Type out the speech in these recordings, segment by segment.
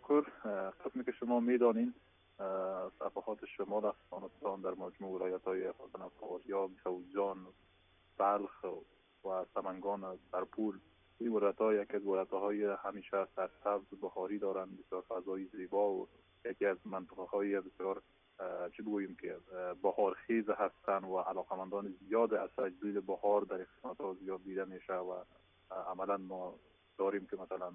تشکر. قسمی که شما میدانین صفحات شمال افغانستان در مجموع ولایت‌های فاریاب، جوزجان، بلخ و سمنگان، سرپول، این ولایت‌ها یکی از ولایت‌های همیشه سرسبز بهاری دارند، بسیار فضای زیبا و یکی از منطقه‌های بسیار چی بگوییم که بهارخیز هستند و علاقمندان زیاد از تجلیل بهار در اقتصادها زیاد دیده میشه و عملا ما داریم که مثلا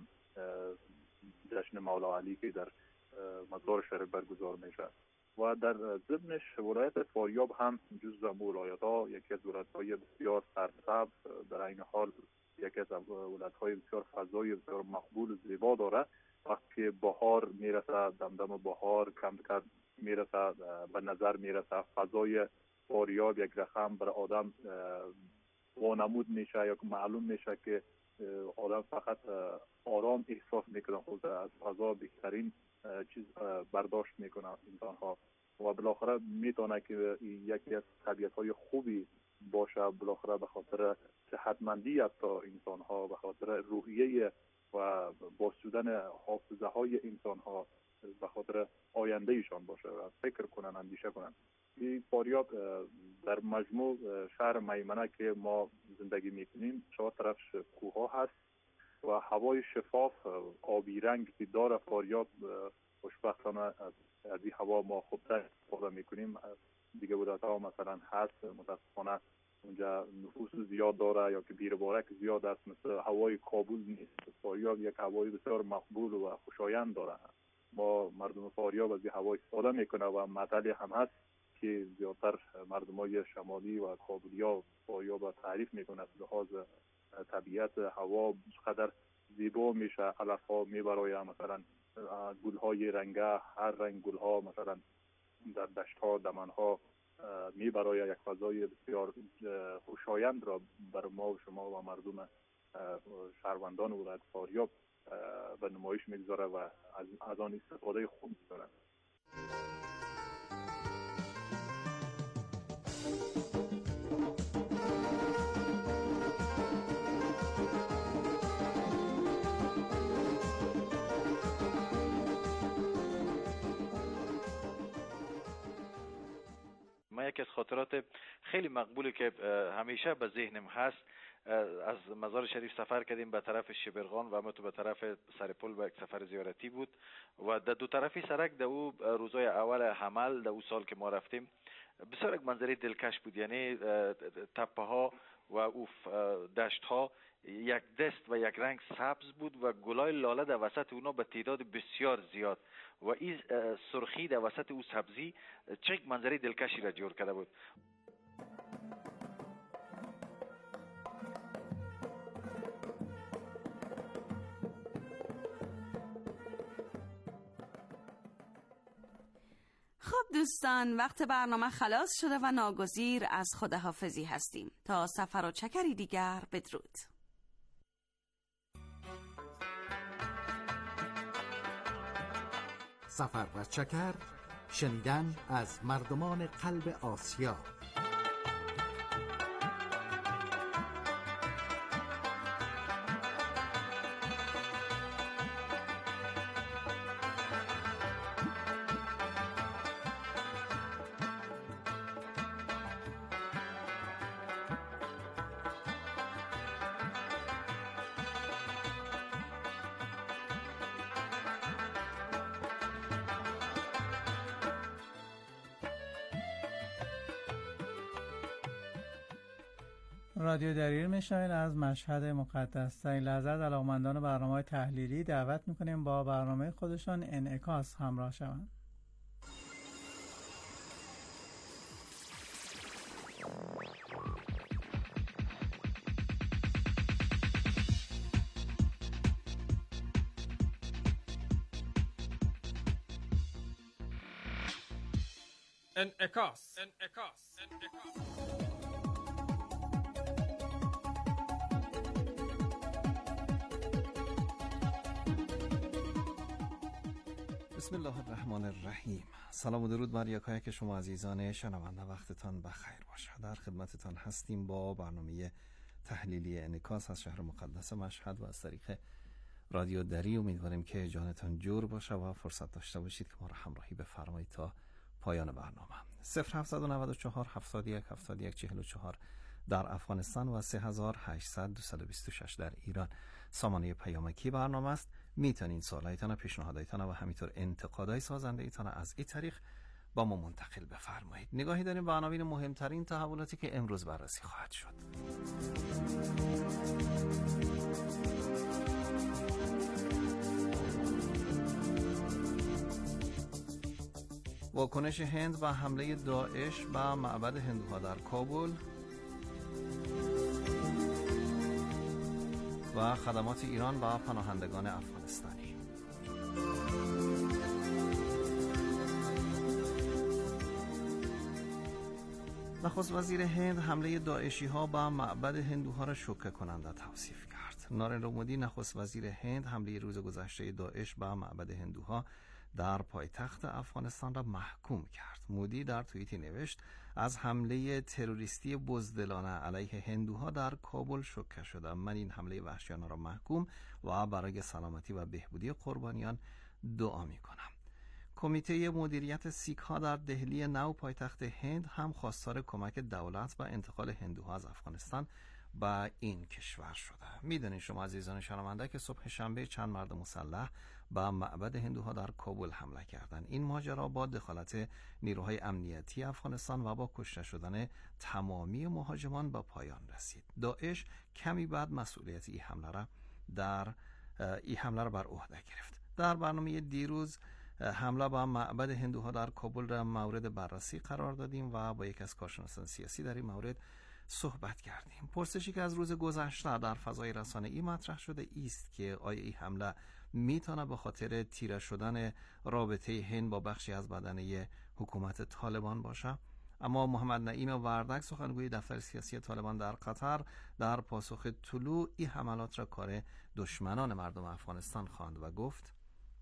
جشن مولا علی که در مزار شریف برگزار میشه و در ضمنش ولایت فاریاب هم جزو ولایت‌ها یکی از ولایت‌های بسیار سرسبز، در این حال یکی از ولایت‌های بسیار فضای بسیار مقبول و زیبا داره. وقتی بهار میرسه، دمدم بهار کم کم میرسه به نظر میرسه، فضای فاریاب یک رقم بر آدم وانمود میشه یا معلوم میشه که آدم فقط آرام احساس میکنه، خود از فضا بهترین چیز برداشت میکنه انسان ها و بالاخره میتونه که یکی از طبیعت‌های خوبی باشه، بالاخره به خاطر صحتمندی حتی انسان ها، به خاطر روحیه و باز شدن حافظه های انسان ها، به خاطر آینده ایشان باشه و فکر کنن، اندیشه کنن. این فاریاب در مجموع شهر میمنه که ما زندگی میکنیم، چهار طرفش کوه ها هست و هوای شفاف آبی رنگ که داره فاریاب، خوشبختانه از این هوا ما خوبتر استفاده میکنیم. دیگه ولایت ها مثلا هست متاسفانه اونجا نفوس زیاد داره یا که بیربارک زیاد است، مثل هوای کابل نیست. فاریاب یک هوای بسیار مقبول و خوشایند داره. ما مردم فاریاب از این هوا استفاده میکنه و مطلعی هم هست که زیادتر مردمای شمالی و کابلیا فاریاب تعریف میکنه از لحاظ طبیعت هوا چقدر زیبا میشه، علفها میبرای مثلا گلهای رنگه، هر رنگ گلها مثلا در دشتها، دمنها میبرای یک فضای بسیار خوشایند را بر ما و شما و مردم شهروندان ولایت فاریاب به نمایش میگذاره و از آن استفاده خوب میکنه. ما یکی از خاطرات خیلی مقبولی که همیشه به ذهنم هست، از مزار شریف سفر کردیم به طرف شبرغان و تو به طرف سرپل و یک سفر زیارتی بود و در دو طرفی سرک در او روزای اول حمل در او سال که ما رفتیم بسیار یک منظره دلکش بود. یعنی تپه ها و او دشت ها یک دست و یک رنگ سبز بود و گلای لاله در وسط اونا به تعداد بسیار زیاد و این سرخی در وسط او سبزی چه منظره دلکشی را جور کرده بود. خب دوستان، وقت برنامه خلاص شده و ناگزیر از خداحافظی هستیم. تا سفر و چکری دیگر، بدرود. سفر و چکر، شنیدن از مردمان قلب آسیا. رادیو دریل میشنوید از مشهد مقدس. در این لحظه علاقه‌مندان برنامه‌های تحلیلی دعوت میکنیم با برنامه خودشان انعکاس همراه شوند. انعکاس. بسم الله الرحمن الرحیم. سلام و درود بر یکایک شما عزیزان شنونده، وقتتان بخیر باشه. در خدمتتان هستیم با برنامه تحلیلی انعکاس از شهر مقدس مشهد و از طریق رادیو دری. امیدواریم که جانتان جور باشه و فرصت داشته باشید که ما را همراهی بفرمایید تا پایان برنامه. 0794 71 71 44 در افغانستان و 3800 226 در ایران سامانه پیامکی برنامه است. میتونین سوالایتان، پیشنهادایتان و همینطور انتقادای سازنده ایتان از این طریق با ما منتقل بفرمایید. نگاهی داریم به عناوین مهمترین تحولاتی که امروز بررسی خواهد شد. واکنش هند و حمله داعش به معبد هندوها در کابل و خدمات ایران به پناهندگان افغانستانی. نخست وزیر هند حمله داعشی ها به معبد هندوها را شوکه کننده توصیف کرد. نارندر مودی نخست وزیر هند حمله روز گذشته داعش به معبد هندوها در پایتخت افغانستان را محکوم کرد. مودی در توییتی نوشت از حمله تروریستی بزدلانه علیه هندوها در کابل شوکه شدم. من این حمله وحشیانه را محکوم و برای سلامتی و بهبودی قربانیان دعا می کنم. کمیته مدیریت سیک ها در دهلی نو پایتخت هند هم خواستار کمک دولت و انتقال هندوها از افغانستان به این کشور شده. میدونید شما عزیزان شنونده که صبح شنبه چند مرد مسلح به معبد هندوها در کابل حمله کردند. این ماجرا با دخالت نیروهای امنیتی افغانستان و با کشته شدن تمامی مهاجمان به پایان رسید. داعش کمی بعد مسئولیت این حمله را بر عهده گرفت. در برنامه دیروز حمله به معبد هندوها در کابل را مورد بررسی قرار دادیم و با یکی از کارشناسان سیاسی در این مورد صحبت کردیم. پرسشی که از روز گذشته در فضای رسانه‌ای مطرح شده است که آیا این حمله میتونه به خاطر تیره شدن رابطه هند با بخشی از بدنه حکومت طالبان باشه؟ اما محمد نعیم وردک سخنگوی دفتر سیاسی طالبان در قطر در پاسخ طلوع این حملات را کار دشمنان مردم افغانستان خواند و گفت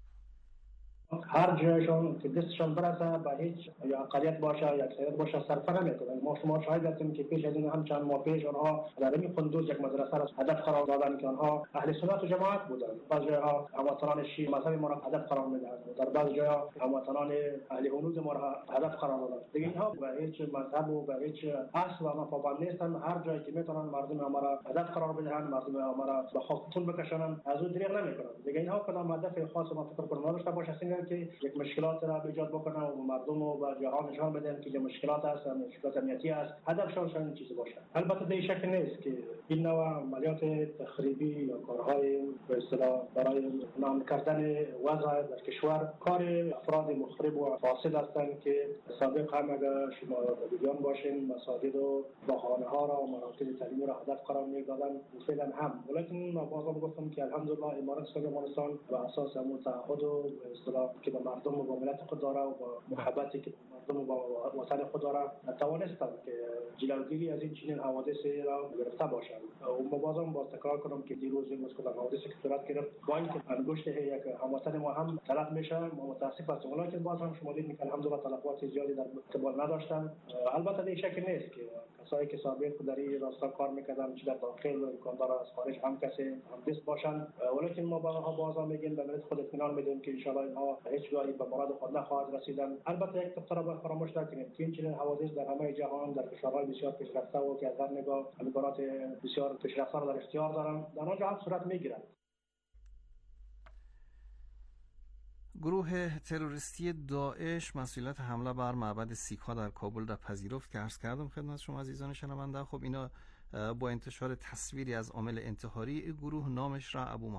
هر جایشون که دستشون برسه به هیچ یا اقلیت باشه یا اکثریت باشه صرفه نمیکنن. ما شما شاهد هستیم که پیش از این هم چند ماه پیش آنها در این قندوز یک مدرسه را هدف قرار دادن که آنها اهل سنت و جماعت بودند. بعضی جاها هموطنان شیعه مذهب ما را هدف قرار میدهند، در بعضی جاها هموطنان اهل هنوز ما را هدف قرار دادند. دیگه اینها به هیچ مذهب و به هیچ اصل و ما پابند نیستند. هر جایی که میتونن مردم ما را هدف قرار بدهند، مردم ما را به خاکتون بکشانند، از اون دریغ نمیکنند. دیگه اینها کدام هدف خاص ما فکر کنم نداشته باشه که یک مشکلات را ایجاد بکنه و مردم و به جهان نشان بدن که مشکلات هست، مشکلات امنیتی است، هدفشان این چیز باشه. البته به شک نیست که این نوع عملیات تخریبی یا کارهای به اصطلاح برای نام کردن وضع در کشور کار افراد مخرب و فاسد هستند که سابق هم اگر شما دیدیان باشین مساجد و بهانه‌ها را و مراکز تعلیمی را هدف قرار می‌دادن فعلا هم. ولیکن ما بازم گفتم که الحمدلله امارات اسلامی افغانستان بر اساس متعهد و به اصطلاح که مردم و با ملت خود داره و با محبتی که مردم و با وطن خود داره توانستند که جلوگیری از این چنین حوادث را گرفته باشند. و ما بازم باز تکرار کنم که دیروز این مسئله حوادثی که صورت گرفت با اینکه انگشت یک هموطن ما هم تلف میشه، ما متاسف هستیم، ولیکن باز هم شما دیدید که الحمدلله تلفات زیادی در اقتبال نداشتن. البته به شک نیست که کسایی که سابق در این راستا کار میکردن چه در داخل امکان از خارج هم کسی هم دست باشن، ولیکن ما باز هم میگیم به ملت خود اطمینان میدیم که ان شاء الله اینها هیچ گاهی به مراد خود نخواهد رسیدن. البته یک نکته را فراموش نکنیم که این چنین حوادث در همه جهان در کشورهای بسیار پیشرفته و که از هر نگاه امکانات بسیار پیشرفته را در اختیار دارند در آنجا هم صورت میگیرد. گروه تروریستی داعش مسئولیت حمله بر معبد سیک‌ها در کابل را پذیرفت که عرض کردم خدمت شما عزیزان شنونده. خب اینا با انتشار تصویری از عامل انتحاری گروه نامش را ابو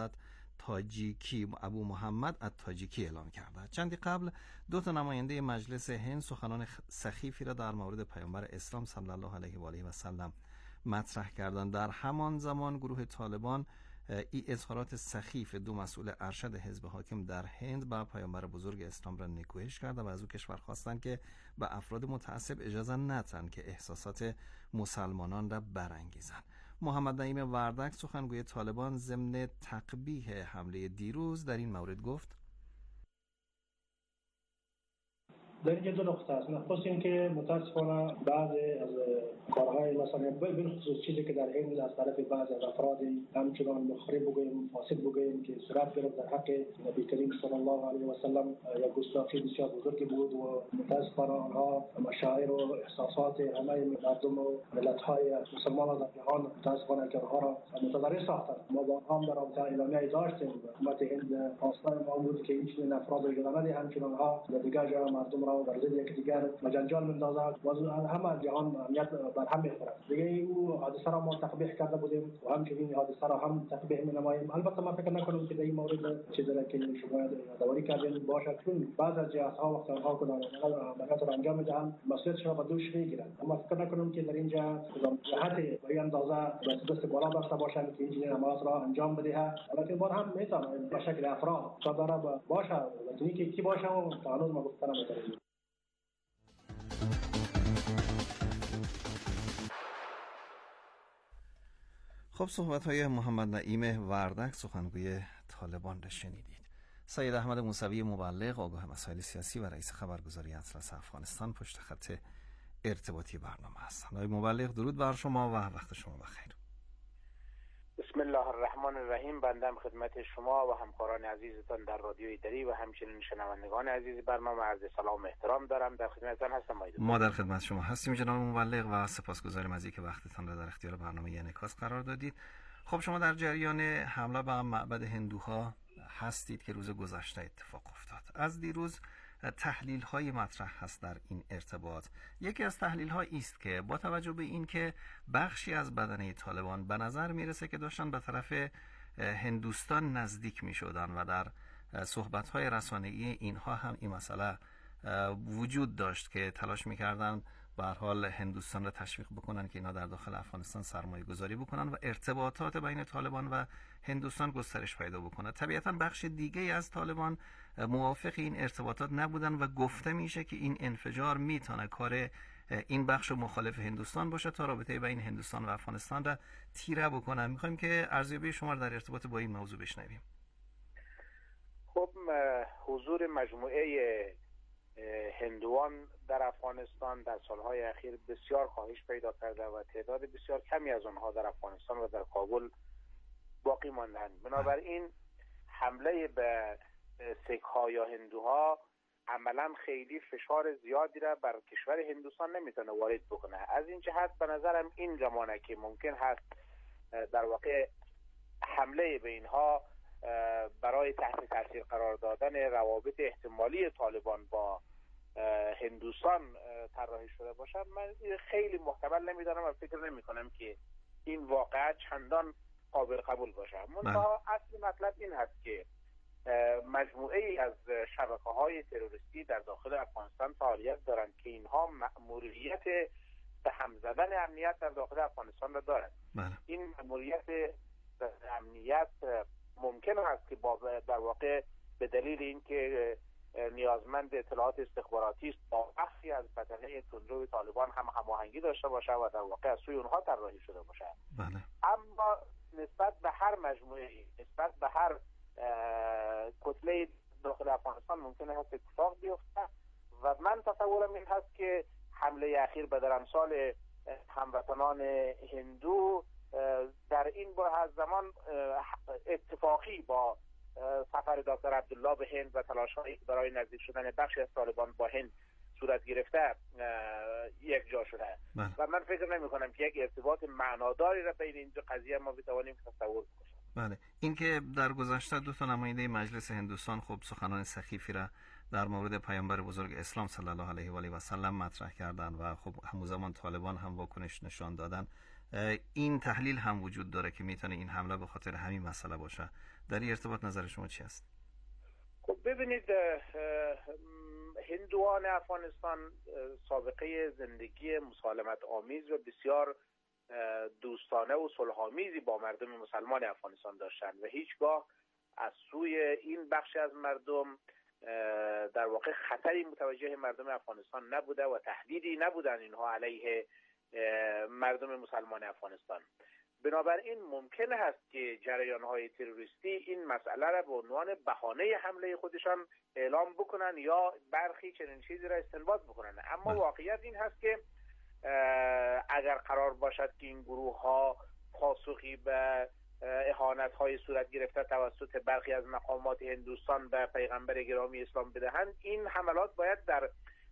محمد التاجیکی اعلام کرده. چندی قبل دو تا نماینده مجلس هند سخنان سخیفی را در مورد پیامبر اسلام صلی الله علیه و آله و سلم مطرح کردند. در همان زمان گروه طالبان ای اظهارات سخیف دو مسئول ارشد حزب حاکم در هند با پیامبر بزرگ اسلام را نکوهش کرده و از او کشور خواستند که به افراد متعصب اجازه ندهند که احساسات مسلمانان را برانگیزند. محمد نعیم وردک سخنگوی طالبان ضمن تقبیح حمله دیروز در این مورد گفت در اینجا دو نقطه است. نخست اینکه متاسفانه بعضی از کارهای مثلا بالخصوص چیزی که در هند از طرف بعضی از افراد همچنان مخرب بگوییم فاسد بگوییم که صورت گرفت در حق نبی کریم صلی الله علیه و سلم یک گستاخی بسیار بزرگی بود و متاسفانه آنها مشاعر و احساسات همه مردم و ملت‌های مسلمان در جهان متاسفانه که آنها را متضرر ساختند. ما با آنها در رابطه اعلامیه‌ای داشتیم. حکومت هند خواستار ما بود که این چنین افراد را اجازه نده همچنان آنها در دیگر جا مردم را در ضد یکدیگر مجنجال می‌اندازند و همه جهان امنیت بر هم می‌خورد. دیگه او حادثه را ما تقبیح کرده بودیم و همچنین حادثه را هم تقبیح می‌نماییم. البته ما فکر نکنم که در این مورد چیزی که شما یادآوری کردین باشد، چون بعض از جهات‌ها وقتی آنها عملیات را انجام می‌دهند مسئولیتش را به دوش می‌گیرند. اما فکر نکنم که در اینجا جهت به این اندازه دست بالا داشته باشند که این عملیات را انجام بده. البته ما هم می‌توانیم به شکل افراد صادره باشه ولی که کی باشه و قانون ما گفتن می‌تونیم. خب صحبت‌های محمد نعیم وردک سخنگوی طالبان را شنیدید. سید احمد موسوی مبلغ آگاه مسائل سیاسی و رئیس خبرگزاری اطلس افغانستان پشت خط ارتباطی برنامه است. آقای مبلغ درود بر شما و وقت شما بخیر. بسم الله الرحمن الرحیم. بنده خدمت شما و همکاران عزیزتان در رادیوی دری و همچنین شنوندگان عزیز برنامه عرض سلام و احترام دارم. در خدمتتان هستم. ما در خدمت شما هستیم جناب مبلغ و سپاسگزاریم از اینکه وقتتان را در اختیار برنامه انعکاس قرار دادید. خب شما در جریان حمله به معبد هندوها هستید که روز گذشته اتفاق افتاد. از دیروز تحلیل های مطرح هست در این ارتباط. یکی از تحلیل ها است که با توجه به این که بخشی از بدنه طالبان به نظر میرسه که داشتن به طرف هندوستان نزدیک می شدن و در صحبت های رسانه‌ای اینها هم این مسئله وجود داشت که تلاش میکردن به هر حال هندوستان را تشویق بکنن که اینا در داخل افغانستان سرمایه گذاری بکنن و ارتباطات بین طالبان و هندوستان گسترش پیدا بکنه. طبیعتا بخش دیگه از طالبان موافق این ارتباطات نبودن و گفته میشه که این انفجار میتونه کار این بخش مخالف هندوستان باشه تا رابطه بین هندوستان و افغانستان را تیره بکنن. میخوایم که ارزیابی شما در ارتباط با این موضوع بشنویم. خب حضور مجموعه هندوان در افغانستان در سالهای اخیر بسیار کاهش پیدا کرده و تعداد بسیار کمی از آنها در افغانستان و در کابل باقی ماندند. بنابراین حمله به سیک‌ها یا هندوها عملا خیلی فشار زیادی را بر کشور هندوستان نمیتونه وارد بکنه. از این جهت به نظرم این زمانه که ممکن هست در واقع حمله به اینها برای تحت تاثیر قرار دادن روابط احتمالی طالبان با هندوستان طراحی شده باشد، من خیلی محتمل نمیدانم و فکر نمی کنم که این واقعا چندان قابل قبول باشه. منتها اصل مطلب این هست که مجموعه ای از شبکه‌های تروریستی در داخل افغانستان فعالیت دارند که اینها مأموریت به هم زدن امنیت در داخل افغانستان را دارند. این مأموریت امنیت ممکن است که در واقع به دلیل اینکه نیازمند اطلاعات استخباراتی است با بخشی از بدنه تندرو طالبان هم هماهنگی داشته باشه و در واقع از سوی اونها طراحی شده باشه. اما نسبت به هر مجموعه، نسبت به هر کتله داخل افغانستان ممکنه هست اتفاق بیفته و من تصورم این هست که حمله اخیر به درمسال هموطنان هندو در این بره زمان اتفاقی با سفر دکتر عبدالله به هند و تلاش‌هایی برای نزدیک شدن بخشی از طالبان با هند صورت گرفته یک جا شده و من فکر نمی کنم که یک ارتباط معناداری را بین این دو قضیه ما بتوانیم تصور کنیم. بله، این که در گذشته دو تا نماینده مجلس هندوستان خب سخنان سخیفی را در مورد پیامبر بزرگ اسلام صلی الله علیه و آله و سلم مطرح کردن و خب همزمان طالبان هم واکنش نشان دادن، این تحلیل هم وجود داره که میتونه این حمله به خاطر همین مسئله باشه. در این ارتباط نظر شما چی است؟ خب ببینید، هندوان افغانستان سابقه زندگی مسالمت آمیز و بسیار دوستانه و صلح‌آمیزی با مردم مسلمان افغانستان داشتند و هیچگاه از سوی این بخش از مردم در واقع خطری متوجه مردم افغانستان نبوده و تهدیدی نبودن اینها علیه مردم مسلمان افغانستان. بنابراین ممکن است که جریان‌های تروریستی این مسئله را به عنوان بهانه حمله خودشان اعلام بکنن یا برخی چنین چیزی را استنباط بکنن. اما واقعیت این هست که اگر قرار باشد که این گروه‌ها پاسخی به اهانت‌های صورت گرفته توسط برخی از مقامات هندوستان به پیغمبر گرامی اسلام بدهند، این حملات باید در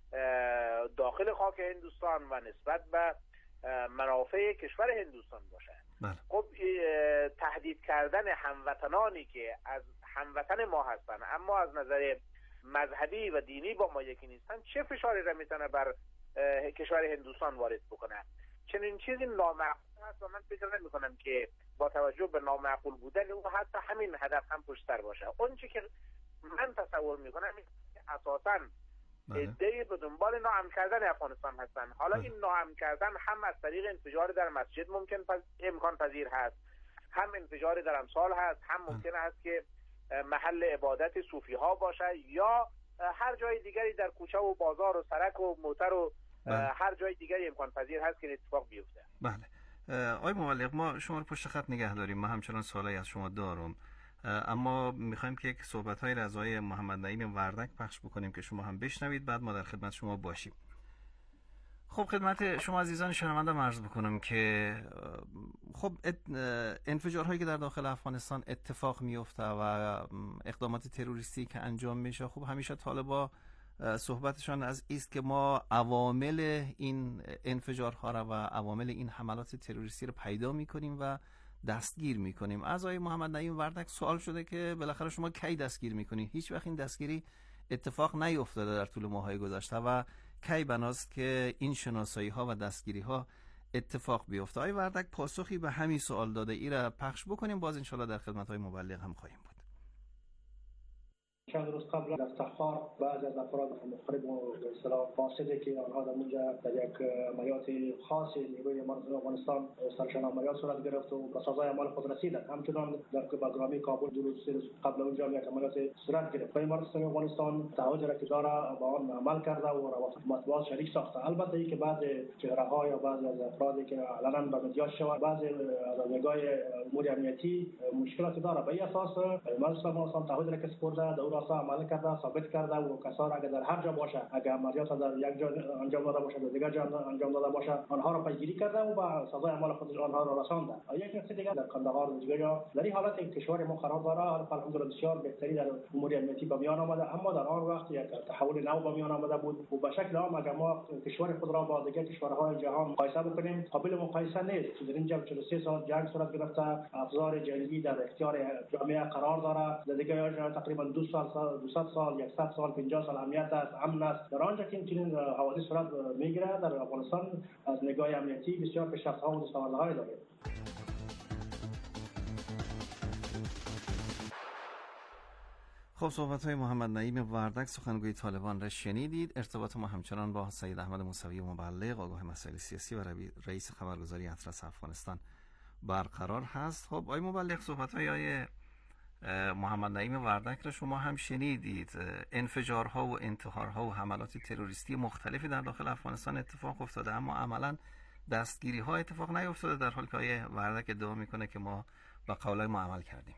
داخل خاک هندوستان و نسبت به منافع کشور هندوستان باشد. خب تهدید کردن هموطنانی که از هموطن ما هستند اما از نظر مذهبی و دینی با ما یکی نیستند چه فشاری را میتونه بر کشور هندوستان وارد بکنه؟ چنین چیزی نامعقول هست و من فکر نمی کنم که با توجه به نامعقول بودن او حتی همین هدف هم پشت سر باشه. اون چی که من تصور می کنم اساساً ادعای به دنبال ناامن کردن افغانستان هستن. حالا این ناامن کردن هم از طریق انفجار در مسجد امکان پذیر هست، هم انفجار در امثال هست، هم ممکن است که محل عبادت صوفی ها باشه یا هر جای دیگری در کوچه و بازار و سرک و موتر و هر جای دیگری امکان پذیر هست که اتفاق بیفته. بله آقای مبلغ، ما شما رو پشت خط نگه داریم، ما همچنان سوالی از شما دارم، اما میخوایم که یک صحبت‌های از آقای محمد نعیم وردک پخش بکنیم که شما هم بشنوید، بعد ما در خدمت شما باشیم. خب خدمت شما عزیزان شنونده عرض بکنم که خب انفجارهایی که در داخل افغانستان اتفاق میفته و اقدامات تروریستی که انجام میشه، خب همیشه طالبا صحبتشان از است که ما عوامل این انفجارها را و عوامل این حملات تروریستی رو پیدا میکنیم و دستگیر میکنیم. از آقای محمد نعیم وردک سوال شده که بالاخره شما کی دستگیر میکنید؟ هیچ وقت این دستگیری اتفاق نیفتاده در طول ماهای گذشته و کی بناست که این شناسایی ها و دستگیری ها اتفاق بیفته؟ آقای وردک پاسخی به همین سوال داده، ای را پخش بکنیم، باز انشالله در خدمت های مبلغ هم خواهیم بود. چند روز قبل در تخار بعضی از افراد مخرب و به اصطلاح فاسده که آنها در اونجا در یک عملیات خاص نیروی مرز افغانستان سرشان عملیات صورت گرفت و به سزای اعمال خود رسیدند. همچنان در بازگرامی کابل دو روز قبل اونجا یک عملیات صورت گرفت. مرز افغانستان تعهد را که داره با آن عمل کرده و روابط مطبوعات شریک ساخته. البته ای که بعضی چهره‌ها یا بعضی از افرادی که علنا به مدیات شود، بعضی از نگاه امور امنیتی مشکلاتی داره، به این اساس مرز افغانستان تعهد را که سپرده راستا عمل کرده، ثابت کرده و کسان اگر در هر جا باشه، اگر عملیات در یک جا انجام داده باشه در دیگر جا انجام داده باشه، آنها را پیگیری کرده و با سزای اعمال خود آنها را رسانده. یک نکته دیگر در کندهار و دیگر جا در این حالت کشور ما قرار داره، الحمدلله بسیار بهتری در امور امنیتی به میان آمده، اما در آن وقت یک تحول نو به میان آمده بود و به شکل عام اگر ما کشور خود را با دیگر کشورهای جهان مقایسه بکنیم قابل مقایسه نیست. در اینجا 43 سال جنگ صورت گرفته، افزار جنگی در اختیار جامعه قرار داره، در دیگر جا تقریبا 200 سال 100 سال 50 سال امنیت است، امن است. در آنجا که این حوادث صورت میگیره در افغانستان از نگاه امنیتی بسیار پیشرفت‌ها و دستاوردهای داریم. خب صحبت‌های محمد نعیم وردک سخنگوی طالبان را شنیدید. ارتباط ما همچنان با سید احمد موسوی مبلغ آگاه مسائل سیاسی و رئیس خبرگزاری اطلس افغانستان برقرار هست. خب آقای مبلغ صحبت‌های آقای محمد نعیم وردک را شما هم شنیدید. انفجارها و انتحارها و حملات تروریستی مختلفی در داخل افغانستان اتفاق افتاده، اما عملاً دستگیری ها اتفاق نیفتاده، در حالی که آقای وردک ادعا میکنه که ما با قولای ما عمل کردیم.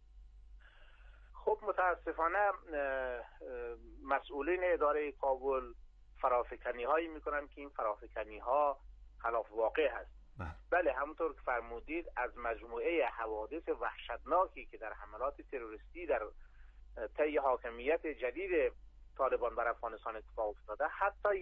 خب متاسفانه مسئولین اداره کابل فرافکنی هایی میکنن که این فرافکنی ها خلاف واقع هست. بله همونطور که فرمودید از مجموعه حوادث وحشتناکی که در حملات تروریستی در طی حاکمیت جدید طالبان بر افغانستان اتفاق افتاده حتی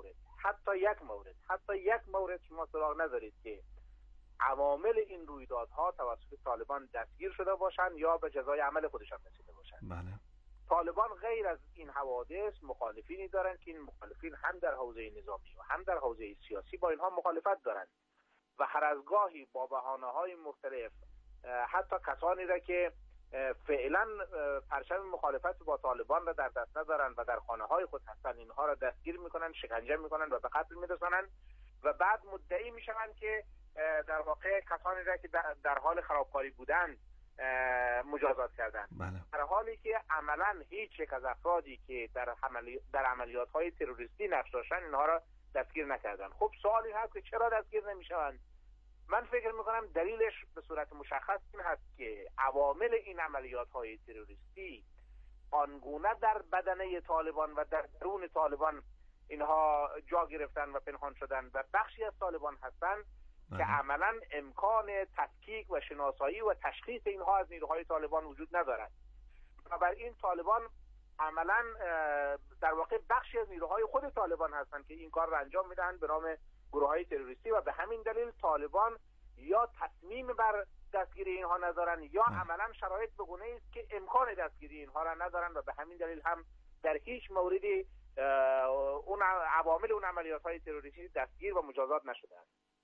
یک مورد شما سراغ ندارید که عوامل این رویدادها توسط طالبان دستگیر شده باشند یا به جزای عمل خودشان رسیده باشند. بله. طالبان غیر از این حوادث مخالفینی دارند که این مخالفین هم در حوزه نظامی و هم در حوزه سیاسی با اینها مخالفت دارند و هر از گاهی با بهانه‌های مختلف حتی کسانی را که فعلا پرچم مخالفت با طالبان را در دست ندارند و در خانه‌های خود هستند اینها را دستگیر میکنند، شکنجه میکنند و به قتل میرسانند و بعد مدعی میشوند که در واقع کسانی را که در حال خرابکاری بودند مجازات کردند. بله. در حالی که عملا هیچ یک از افرادی که در عملیات‌های تروریستی نقش داشتند اینها را دستگیر نکردند. خب سوالی هست که چرا دستگیر نمیشوند من فکر میکنم دلیلش به صورت مشخص این هست که عوامل این عملیات‌های تروریستی آنگونه در بدنه طالبان و در درون طالبان اینها جا گرفتن و پنهان شدن و بخشی از طالبان هستند که عملا امکان تفکیک و شناسایی و تشخیص اینها از نیروهای طالبان وجود ندارد. بنابراین طالبان عملا در واقع بخشی از نیروهای خود طالبان هستند که این کار را انجام میدن به نام گروه‌های تروریستی و به همین دلیل طالبان یا تصمیم بر دستگیری اینها ندارن یا عملا شرایط به گونه‌ای است که امکان دستگیری اینها را ندارن و به همین دلیل هم در هیچ موردی اون عوامل اون عملیات‌های تروریستی دستگیر و مجازات نشده‌اند.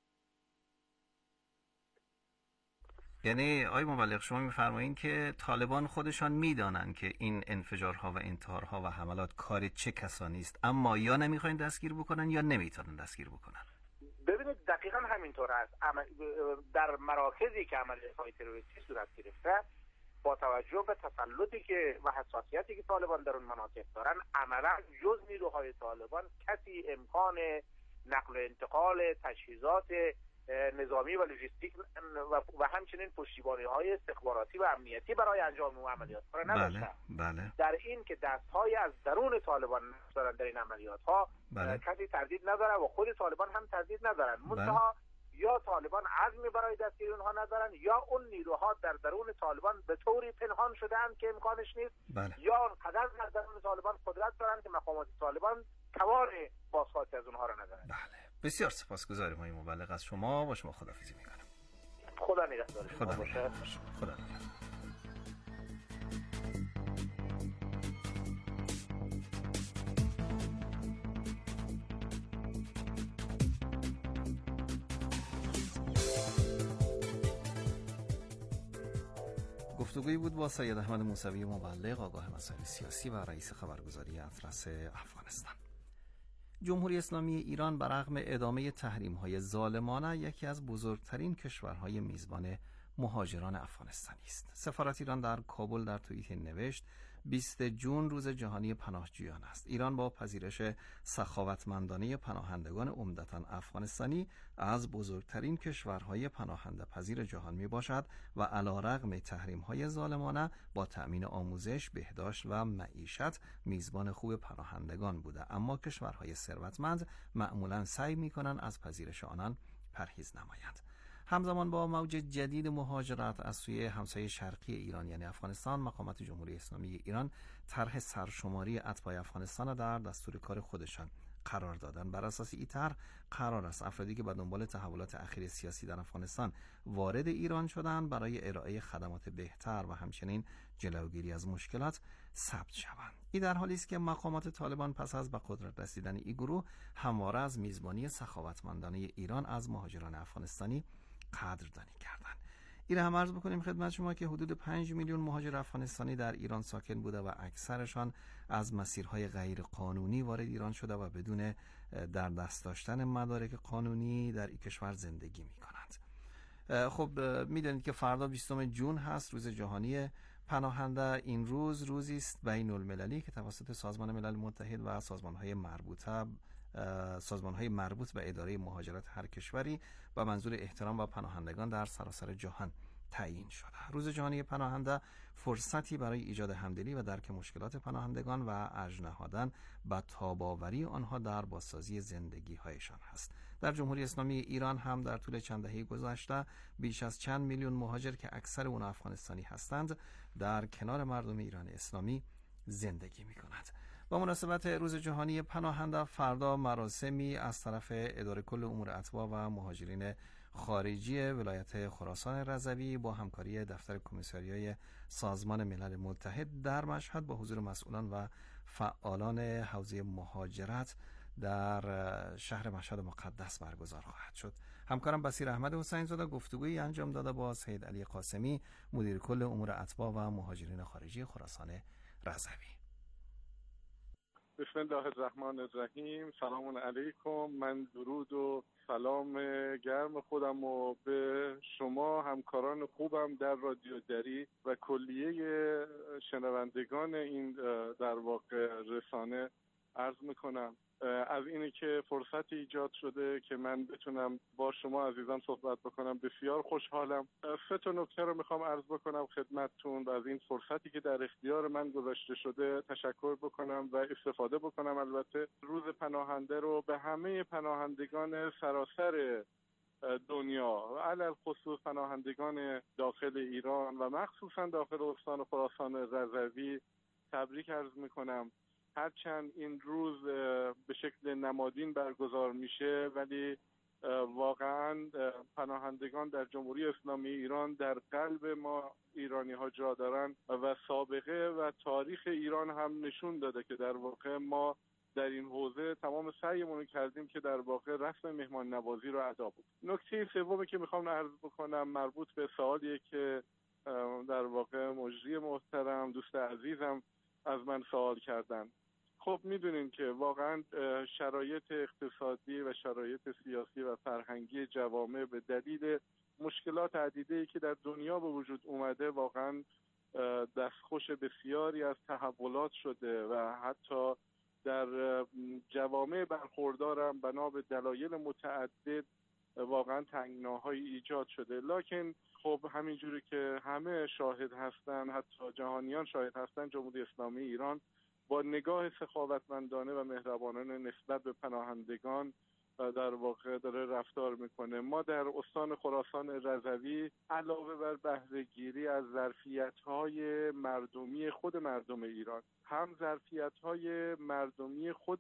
یعنی آقای مبلغ شما می‌فرمایید که طالبان خودشان میدانن که این انفجارها و انتحارها و حملات کار چه کسانی است، اما یا نمیخواین دستگیر بکنن یا نمیتونن دستگیر بکنن. ببینید دقیقاً همینطور است. در مراکزی که عملیات‌های تروریستی صورت گرفته با توجه به تسلطی که و حساسیتی که طالبان در اون مناطق دارن، عملا جز نیروهای طالبان کسی امکان نقل و انتقال تجهیزات نظامی و لوجستیک و همچنین پشتیبانی‌های استخباراتی و امنیتی برای انجام اون عملیات را نداشته. بله. در این که دست‌های از درون طالبان دارن در این عملیات‌ها کسی تردید نداره و خود طالبان هم تردید ندارن. منتها یا طالبان عزمی برای دستگیری اونها ندارن یا اون نیروها در درون طالبان به طوری پنهان شده‌اند که امکانش نیست، یا اونقدر در درون طالبان قدرت دارن که مقامات طالبان توان بازخواست از اونها را ندارن. بله. بسیار سپاسگزاریم آقای مبلغ از شما. با شما خداحافظی می‌کنم. خدا نگهدار شما. خدا نگهدار. گفتگویی بود با سید احمد موسوی مبلغ، آگاه مسائل سیاسی و رئیس خبرگزاری اطلس افغانستان. جمهوری اسلامی ایران برغم ادامه تحریم‌های ظالمانه یکی از بزرگترین کشورهای میزبان مهاجران افغانستانی است. سفارت ایران در کابل در توییت نوشت 20 جون روز جهانی پناهجویان است. ایران با پذیرش سخاوتمندانه پناهندگان عمدتاً افغانستانی از بزرگترین کشورهای پناهنده پذیر جهان می باشد و علیرغم تحریم‌های ظالمانه با تأمین آموزش، بهداشت و معیشت میزبان خوب پناهندگان بوده، اما کشورهای ثروتمند معمولاً سعی می‌کنند از پذیرش آنان پرهیز نمایند. همزمان با موج جدید مهاجرت از سوی همسایه شرقی ایران یعنی افغانستان، مقامات جمهوری اسلامی ایران طرح سرشماری اتباع افغانستان را در دستور کار خودشان قرار دادن. بر اساس این طرح قرار است افرادی که به دنبال تحولات اخیر سیاسی در افغانستان وارد ایران شدند برای ارائه خدمات بهتر و همچنین جلوگیری از مشکلات ثبت شوند. این در حالی است که مقامات طالبان پس از به قدرت رسیدن این گروه همواره از میزبانی سخاوتمندانه ایران از مهاجران افغانستانی قدردانی کردند. این هم عرض بکنیم خدمت شما که حدود 5 میلیون مهاجر افغانستانی در ایران ساکن بوده و اکثرشان از مسیرهای غیر قانونی وارد ایران شده و بدون در دست داشتن مدارک قانونی در این کشور زندگی می کنند. خب میدونید که فردا 20 جون هست، روز جهانی پناهنده. این روز روزی است بین المللی که توسط سازمان ملل متحد و سازمان‌های مربوط به اداره مهاجرت هر کشوری و منظور احترام و پناهندگان در سراسر جهان تعیین شده. روز جهانی پناهنده فرصتی برای ایجاد همدلی و درک مشکلات پناهندگان و ارج نهادن به تاب‌آوری آنها در بازسازی زندگی‌هایشان است. در جمهوری اسلامی ایران هم در طول چند دهه گذشته بیش از چند میلیون مهاجر که اکثر اون افغانستانی هستند در کنار مردم ایران اسلامی زندگی می‌کنند. با مناسبت روز جهانی پناهنده فردا مراسمی از طرف اداره کل امور اتباع و مهاجرین خارجی ولایت خراسان رضوی با همکاری دفتر کمیساریای سازمان ملل متحد در مشهد با حضور مسئولان و فعالان حوزه مهاجرت در شهر مشهد مقدس برگزار خواهد شد. همکارم بصیر احمد حسین زاده گفتگویی انجام داده با سید علی قاسمی، مدیر کل امور اتباع و مهاجرین خارجی خراسان رضوی. بسم الله الرحمن الرحیم. سلام علیکم. من درود و سلام گرم خودم و به شما همکاران خوبم در رادیو دری و کلیه شنوندگان این در واقع رسانه عرض میکنم. از اینه که فرصت ایجاد شده که من بتونم با شما عزیزان صحبت بکنم. بسیار خوشحالم. 3 نکته رو میخوام عرض بکنم خدمتتون و از این فرصتی که در اختیار من گذاشته شده تشکر بکنم و استفاده بکنم. البته روز پناهنده رو به همه پناهندگان سراسر دنیا، علل خصوص پناهندگان داخل ایران و مخصوصا داخل استان خراسان رضوی تبریک عرض میکنم. هرچند این روز به شکل نمادین برگزار میشه، ولی واقعا پناهندگان در جمهوری اسلامی ایران در قلب ما ایرانی ها جا دارن و سابقه و تاریخ ایران هم نشون داده که در واقع ما در این حوزه تمام سعیمون کردیم که در واقع رسم مهمان نوازی رو ادا بود. نکته سومی که میخوام عرض بکنم مربوط به سوالیه که در واقع مجری محترم دوست عزیزم از من سوال کردن. خب میدونین که واقعا شرایط اقتصادی و شرایط سیاسی و فرهنگی جوامع به دلیل مشکلات عدیده‌ای که در دنیا به وجود اومده واقعا دستخوش بسیاری از تحولات شده و حتی در جوامع برخوردارم بنا به دلایل متعدد واقعا تنگناهایی ایجاد شده. لکن خب همینجوری که همه شاهد هستن، حتی جهانیان شاهد هستن، جمهوری اسلامی ایران با نگاه سخاوتمندانه و مهربانانه نسبت به پناهندگان در واقع داره رفتار میکنه. ما در استان خراسان رضوی علاوه بر بهره‌گیری از ظرفیت‌های مردمی خود مردم ایران، هم ظرفیت‌های مردمی خود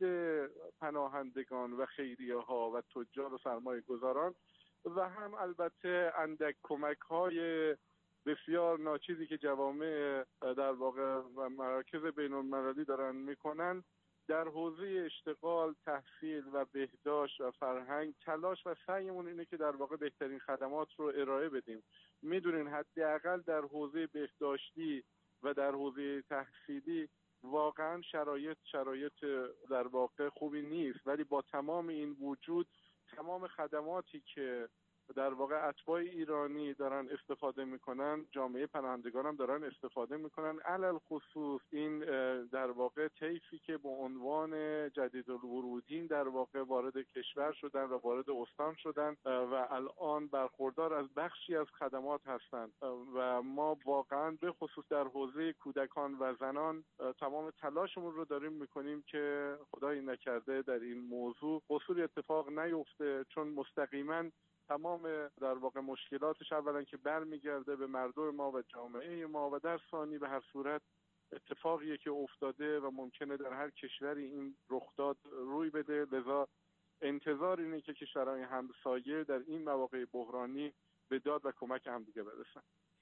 پناهندگان و خیریه‌ها و تجار و سرمایه‌گذاران و هم البته اندک کمک‌های بسیار ناچیزی که جوامع در واقع و مراکز بین‌المللی دارن میکنن در حوزه اشتغال، تحصیل و بهداشت و فرهنگ، تلاش و سعیمون اینه که در واقع بهترین خدمات رو ارائه بدیم. میدونین حداقل در حوزه بهداشتی و در حوزه تحصیلی واقعا شرایط در واقع خوبی نیست، ولی با تمام این وجود تمام خدماتی که در واقع اتباع ایرانی دارن استفاده میکنن، جامعه پناهندگان هم دارن استفاده میکنن. علل خصوص این در واقع طیفی که به عنوان جدیدالورودین در واقع وارد کشور شدن و وارد استان شدن و الان برخوردار از بخشی از خدمات هستند و ما واقعا به خصوص در حوزه کودکان و زنان تمام تلاشمون رو داریم میکنیم که خدایی نکرده در این موضوع قصوری اتفاق نیفته، چون مستقیما تمام در واقع مشکلاتش اولا که برمیگرده به مردم ما و جامعه ما و در ثانی به هر صورت اتفاقیه که افتاده و ممکنه در هر کشوری این رخداد روی بده. لذا انتظار اینه که کشورهای همسایه در این مواقع بحرانی به داد و کمک همدیگه برسن.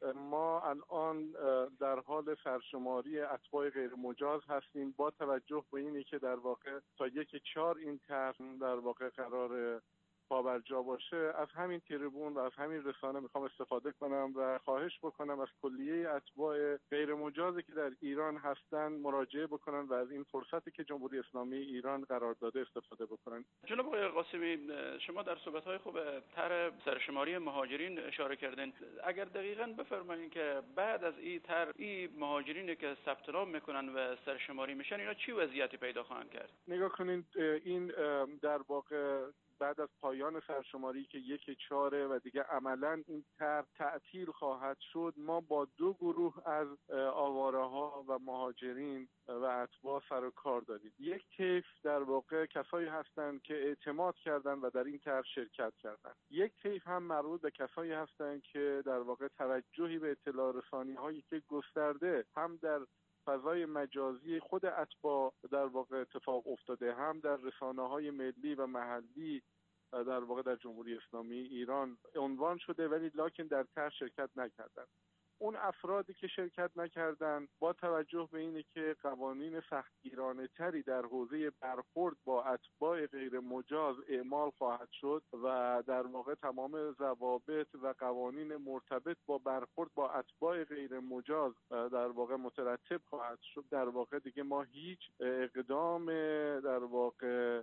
ما الان در حال سرشماری اتباع غیر مجاز هستیم با توجه به اینی که در واقع تا 1/4 این طرح در واقع قرار پابرجا باشه. از همین تریبون و از همین رسانه میخوام استفاده کنم و خواهش بکنم از کلیه اتباع غیر مجازی که در ایران هستن مراجعه بکنن و از این فرصتی که جمهوری اسلامی ایران قرار داده استفاده بکنن. جناب آقای قاسمی، شما در صحبت‌های خوب طرح سرشماری مهاجرین اشاره کردین. اگر دقیقاً بفرمایید که بعد از این طرح این مهاجرینی که ثبت نام میکنن و سرشماری میشن اینا چی وضعیتی پیدا خواهند کرد؟ نگاه کنین، این در واقع بعد از پایان سرشماری که 1/4 و دیگه عملاً این طرح تعطیل خواهد شد، ما با 2 گروه از آواره‌ها و مهاجرین و اتباع سر و کار داریم. یک طیف در واقع کسایی هستند که اعتماد کردن و در این طرح شرکت کردن. یک طیف هم مربوط به کسایی هستند که در واقع توجهی به اطلاع رسانی‌هایی که گسترده هم در فضای مجازی خود اتباع در واقع اتفاق افتاده، هم در رسانه‌های ملی و محلی در واقع در جمهوری اسلامی ایران عنوان شده، ولی لکن در طرح شرکت نکردند. اون افرادی که شرکت نکردند با توجه به اینه که قوانین سختگیرانه تری در حوزه برخورد با اتباع غیر مجاز اعمال خواهد شد و در واقع تمام ضوابط و قوانین مرتبط با برخورد با اتباع غیر مجاز در واقع مترتب خواهد شد، در واقع دیگه ما هیچ اقدام در واقع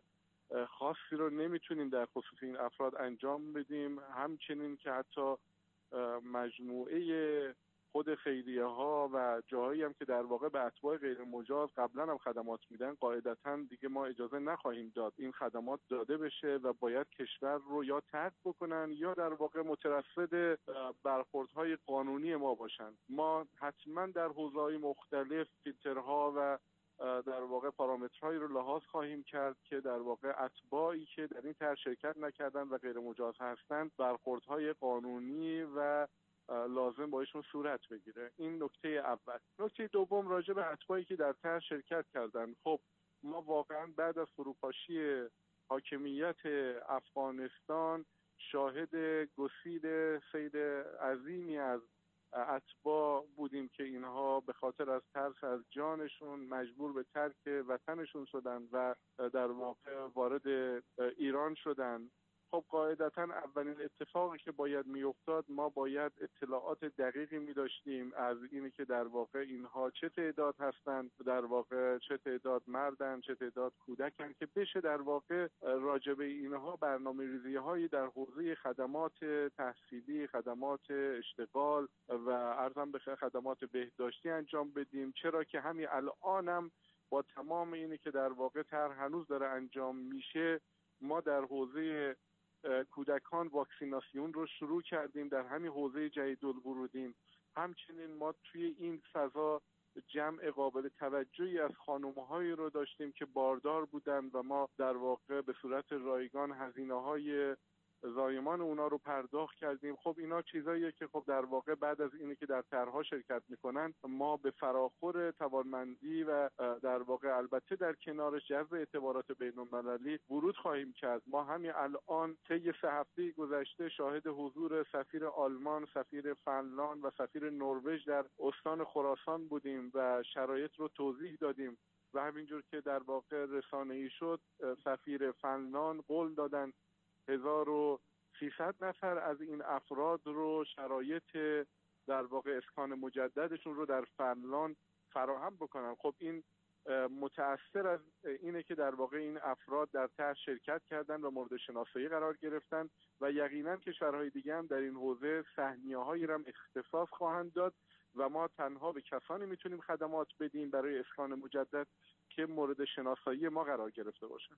خاصی رو نمیتونیم در خصوص این افراد انجام بدیم. همچنین که حتی مجموعه خود خیریه ها و جاهایی هم که در واقع به اتباع غیر مجاز قبلا هم خدمات میدن قاعدتاً دیگه ما اجازه نخواهیم داد این خدمات داده بشه و باید کشور رو یا ترک بکنن یا در واقع مترصد برخوردهای قانونی ما باشن. ما حتما در حوزه‌های مختلف فیلترها و در واقع پارامترهایی رو لحاظ خواهیم کرد که در واقع اتباعی که در این طرح شرکت نکردن و غیر مجاز هستند برخوردهای قانونی و لازم با ایشون صورت بگیره. این نکته اول. نکته دوم راجع به اتباعی که در طرح شرکت کردن. خب ما واقعا بعد از فروپاشی حاکمیت افغانستان شاهد گسیل سیل عظیمی از اتباع بودیم که اینها به خاطر از ترس از جانشون مجبور به ترک وطنشون شدن و در واقع وارد ایران شدن. خب قاعدتاً اولین اتفاقی که باید میافتاد ما باید اطلاعات دقیقی می‌داشتیم از اینی که در واقع اینها چه تعداد هستند، در واقع چه تعداد مردن، چه تعداد کودکن که بشه در واقع راجبه اینها برنامه‌ریزی‌هایی در حوزه خدمات تحصیلی، خدمات اشتغال و ارزم به خدمات بهداشتی انجام بدیم. چرا که همین الانم با تمام اینی که در واقع طرح هنوز داره انجام میشه ما در حوزه کودکان واکسیناسیون رو شروع کردیم در همین حوزه جدیدالورودین. همچنین ما توی این فضا جمع قابل توجهی از خانم‌هایی رو داشتیم که باردار بودن و ما در واقع به صورت رایگان هزینه‌های زایمان اونا رو پرداخت کردیم. خب اینا چیزاییه که خب در واقع بعد از اینی که در طرح‌ها شرکت میکنن ما به فراخور توانمندی و در واقع البته در کنارش جذب اعتبارات بین‌المللی ورود خواهیم کرد. ما همین الان طی 3 هفته گذشته شاهد حضور سفیر آلمان، سفیر فنلاند و سفیر نروژ در استان خراسان بودیم و شرایط رو توضیح دادیم و همینجور که در واقع رسانه‌ای شد سفیر فنلاند قول دادن 1300 نفر از این افراد رو شرایط در واقع اسکان مجددشون رو در فنلاند فراهم بکنن. خب این متأثر از اینه که در واقع این افراد در طرح شرکت کردن و مورد شناسایی قرار گرفتن و یقینا کشورهای دیگه هم در این حوزه سهمیه‌هایی رو اختصاص خواهند داد و ما تنها به کسانی میتونیم خدمات بدیم برای اسکان مجدد که مورد شناسایی ما قرار گرفته باشن.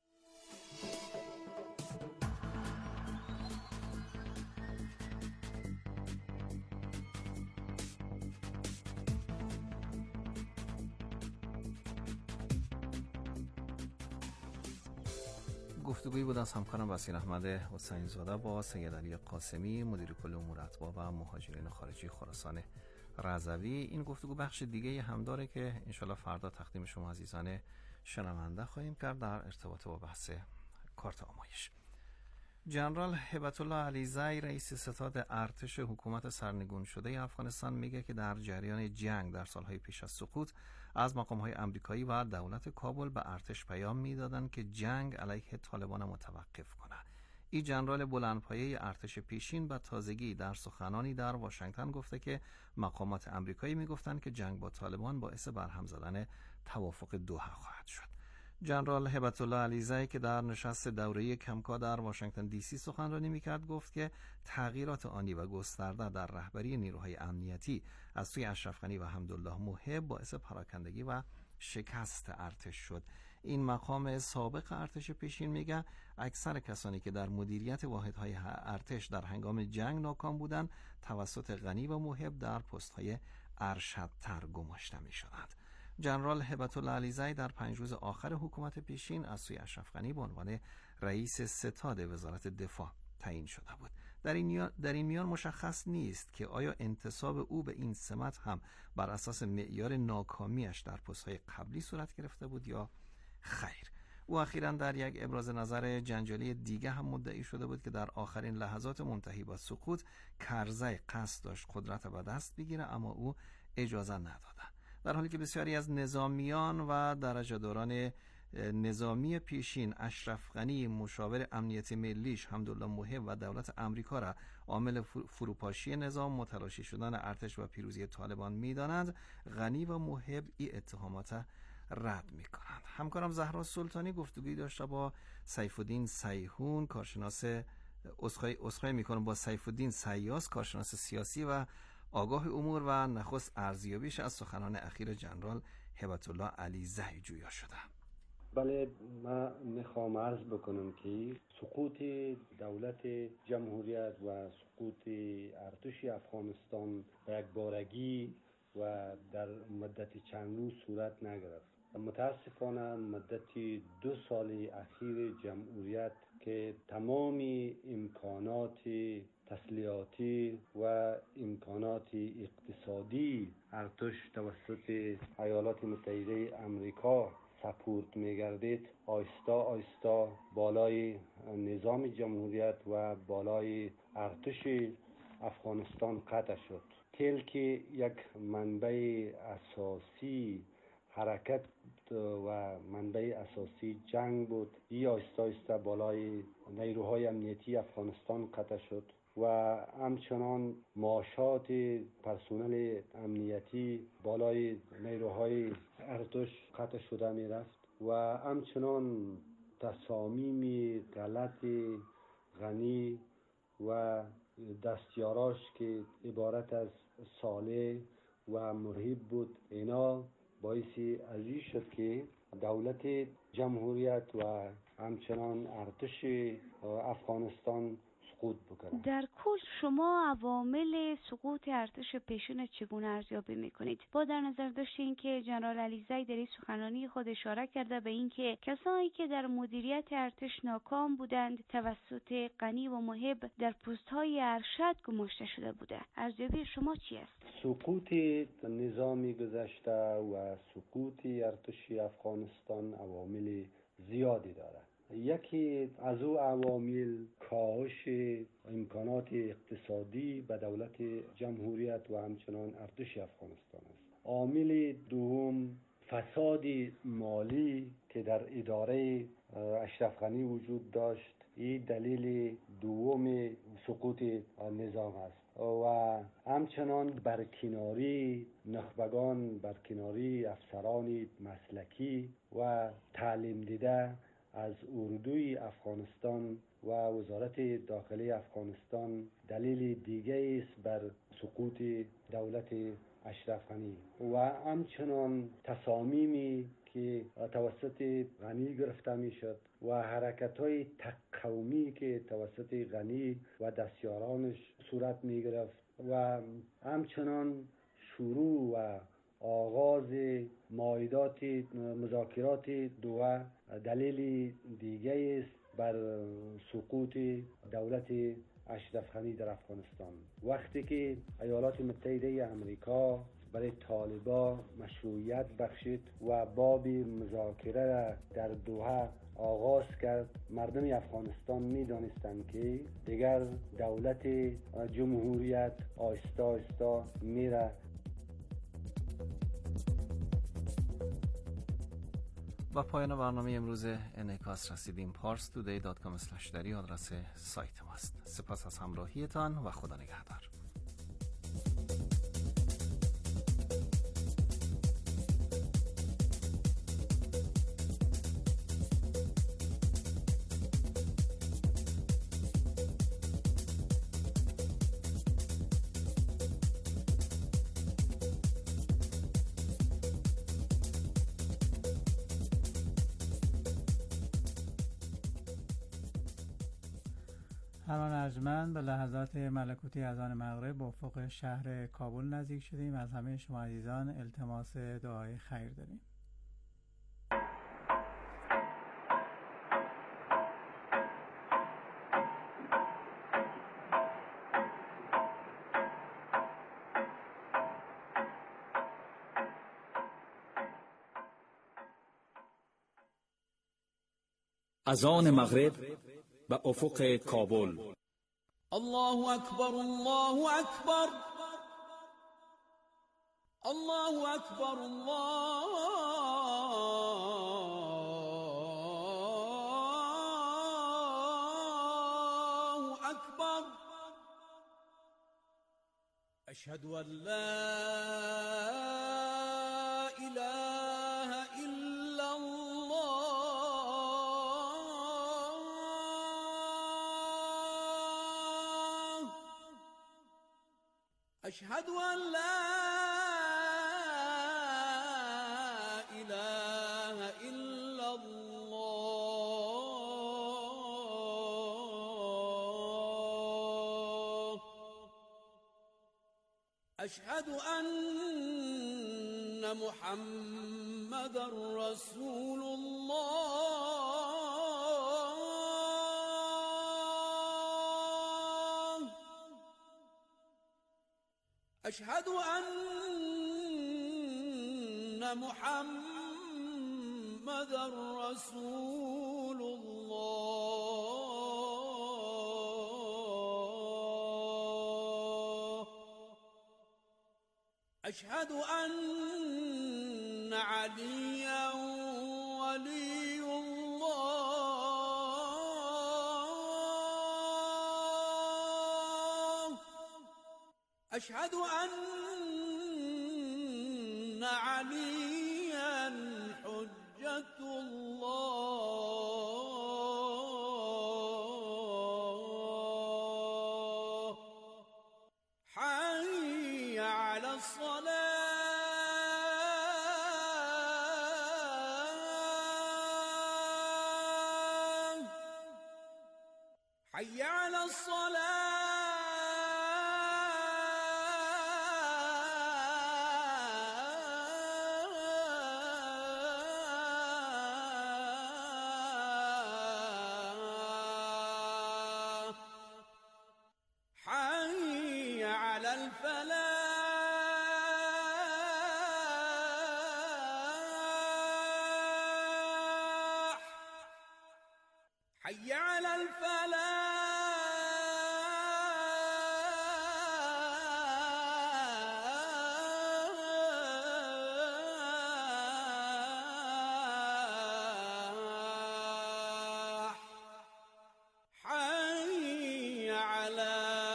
گفتگویی بود از همکارم وسیم احمد حسین زاده با سید علی قاسمی مدیر کل امور اتباع و مهاجرین خارجی خراسان رضوی. این گفتگو بخش دیگه هم داره که انشالله فردا تقدیم شما عزیزان شنونده خواهیم کرد در ارتباط با بحث کارت آمایش. جنرال هبت الله علیزی رئیس ستاد ارتش حکومت سرنگون شده افغانستان میگه که در جریان جنگ در سالهای پیش از سقوط از مقام‌های آمریکایی و دولت کابل به ارتش پیام میدادند که جنگ علیه طالبان متوقف کنه. این جنرال بلندپایه ارتش پیشین به تازگی در سخنانی در واشنگتن گفته که مقامات آمریکایی میگفتند که جنگ با طالبان باعث برهم زدن توافق دوحه خواهد شد. جنرال هبت الله علیزی که در نشست دوره‌ای کمکا در واشنگتن دی سی سخنرانی میکرد گفت که تغییرات آنی و گسترده در رهبری نیروهای امنیتی از سوی اشرف غنی و حمدالله موهب باعث پراکندگی و شکست ارتش شد. این مقام سابق ارتش پیشین میگه اکثر کسانی که در مدیریت واحدهای ارتش در هنگام جنگ ناکام بودند توسط غنی و موهب در پست‌های ارشدتر گماشته میشدند. جنرال هبت الله علیزی در 5 روز آخر حکومت پیشین از سوی اشرف غنی به عنوان رئیس ستاد وزارت دفاع تعیین شده بود. در این میان مشخص نیست که آیا انتصاب او به این سمت هم بر اساس معیار ناکامیش در پست‌های قبلی صورت گرفته بود یا خیر. او اخیراً در یک ابراز نظر جنجالی دیگه هم مدعی شده بود که در آخرین لحظات منتهی به سقوط کرزی قصد داشت قدرت به دست بگیره اما او اجازه نداده. در حالی که بسیاری از نظامیان و درجه‌داران نظامی پیشین اشرف غنی مشاور امنیت ملیش حمدالله موهب و دولت آمریکا را عامل فروپاشی نظام متلاشی شدن ارتش و پیروزی طالبان می‌دانند، غنی و موهب این اتهامات رد می‌کنند. همکارم زهرا سلطانی گفتگویی داشته با سیف‌الدین سیحون کارشناس با سیف‌الدین سیاس کارشناس سیاسی و آگاه امور و نخست ارزیابیش از سخنان اخیر جنرال هبت الله علیزی جویا شده. بله، من میخوام عرض بکنم که سقوط دولت جمهوریت و سقوط ارتش افغانستان به یک بارگی و در مدت چند روز صورت نگرفت. متاسفانه مدت 2 سال اخیر جمهوریت که تمام امکانات تسلیحاتی و امکانات اقتصادی ارتش توسط ایالات متحده آمریکا سپورت می‌گردید، آهسته آهسته بالای نظام جمهوریت و بالای ارتش افغانستان قطع شد. تیل که یک منبع اساسی حرکت و منبع اساسی جنگ بود، این آهسته آهسته بالای نیروهای امنیتی افغانستان قطع شد و همچنان معاشات پرسنل امنیتی بالای نیروهای ارتش قطع شده می رفت و همچنان تصامیم غلط غنی و دستیاراش که عبارت از صالح و مرهب بود، اینا باعثی ازی شد که دولت جمهوریت و همچنان ارتش افغانستان سقوط بکنه. در کل شما عوامل سقوط ارتش پیشین چگونه ارزیابی میکنید؟ با در نظر داشتین که جنرال علیزی در این سخنرانی خود اشاره کرده به اینکه کسانی که در مدیریت ارتش ناکام بودند توسط غنی و محب در پست‌های ارشد گماشته شده بوده. ارزیابی شما چی است؟ سقوط نظام گذشته و سقوط ارتش افغانستان عوامل زیادی دارد. یکی از او عوامل کاهش امکانات اقتصادی به دولت جمهوریت و همچنان ارتش افغانستان است. عامل دوم فساد مالی که در اداره اشرف غنی وجود داشت، این دلیل دوم سقوط نظام است و همچنان برکناری نخبگان، برکناری افسران مسلکی و تعلیم دیده از اردوی افغانستان و وزارت داخلی افغانستان دلیل دیگه است بر سقوط دولت اشرف غنی و همچنان تصامیمی که توسط غنی گرفته می شد و حرکت‌های تقومی که توسط غنی و دستیارانش صورت می گرفت و همچنان شروع و آغاز مائدات مذاکرات دوحه دلیل دیگه است بر سقوط دولت اشرف غنی در افغانستان. وقتی که ایالات متحده آمریکا برای طالبان مشروعیت بخشید و باب مذاکره را در دوحه آغاز کرد، مردم افغانستان می دانستند که دیگر دولت جمهوریت آهسته آهسته میره. و پایان برنامه امروز انعکاس رسیدیم. parstoday.com/dari آدرس سایت ماست. سپاس از همراهیتان و خدا نگهدار. همان ارجمند به لحظات ملکوتی از آن مغرب به افق شهر کابل نزدیک شدیم. از همه شما عزیزان التماس دعای خیر داریم. از آن مغرب به افق کابل. الله اکبر، الله اکبر، الله اکبر، الله اکبر. اشهد ان لا اله الا الله. أشهد أن لا إله إلا الله أشهد أن محمد رسول الله أشهد أن محمد رسول الله أشهد أن عليا ولي الله أشهد أن عليا حجة الله حي على الصلاة حي على الصلاة حي على الفلاح حي على الفلاح حي على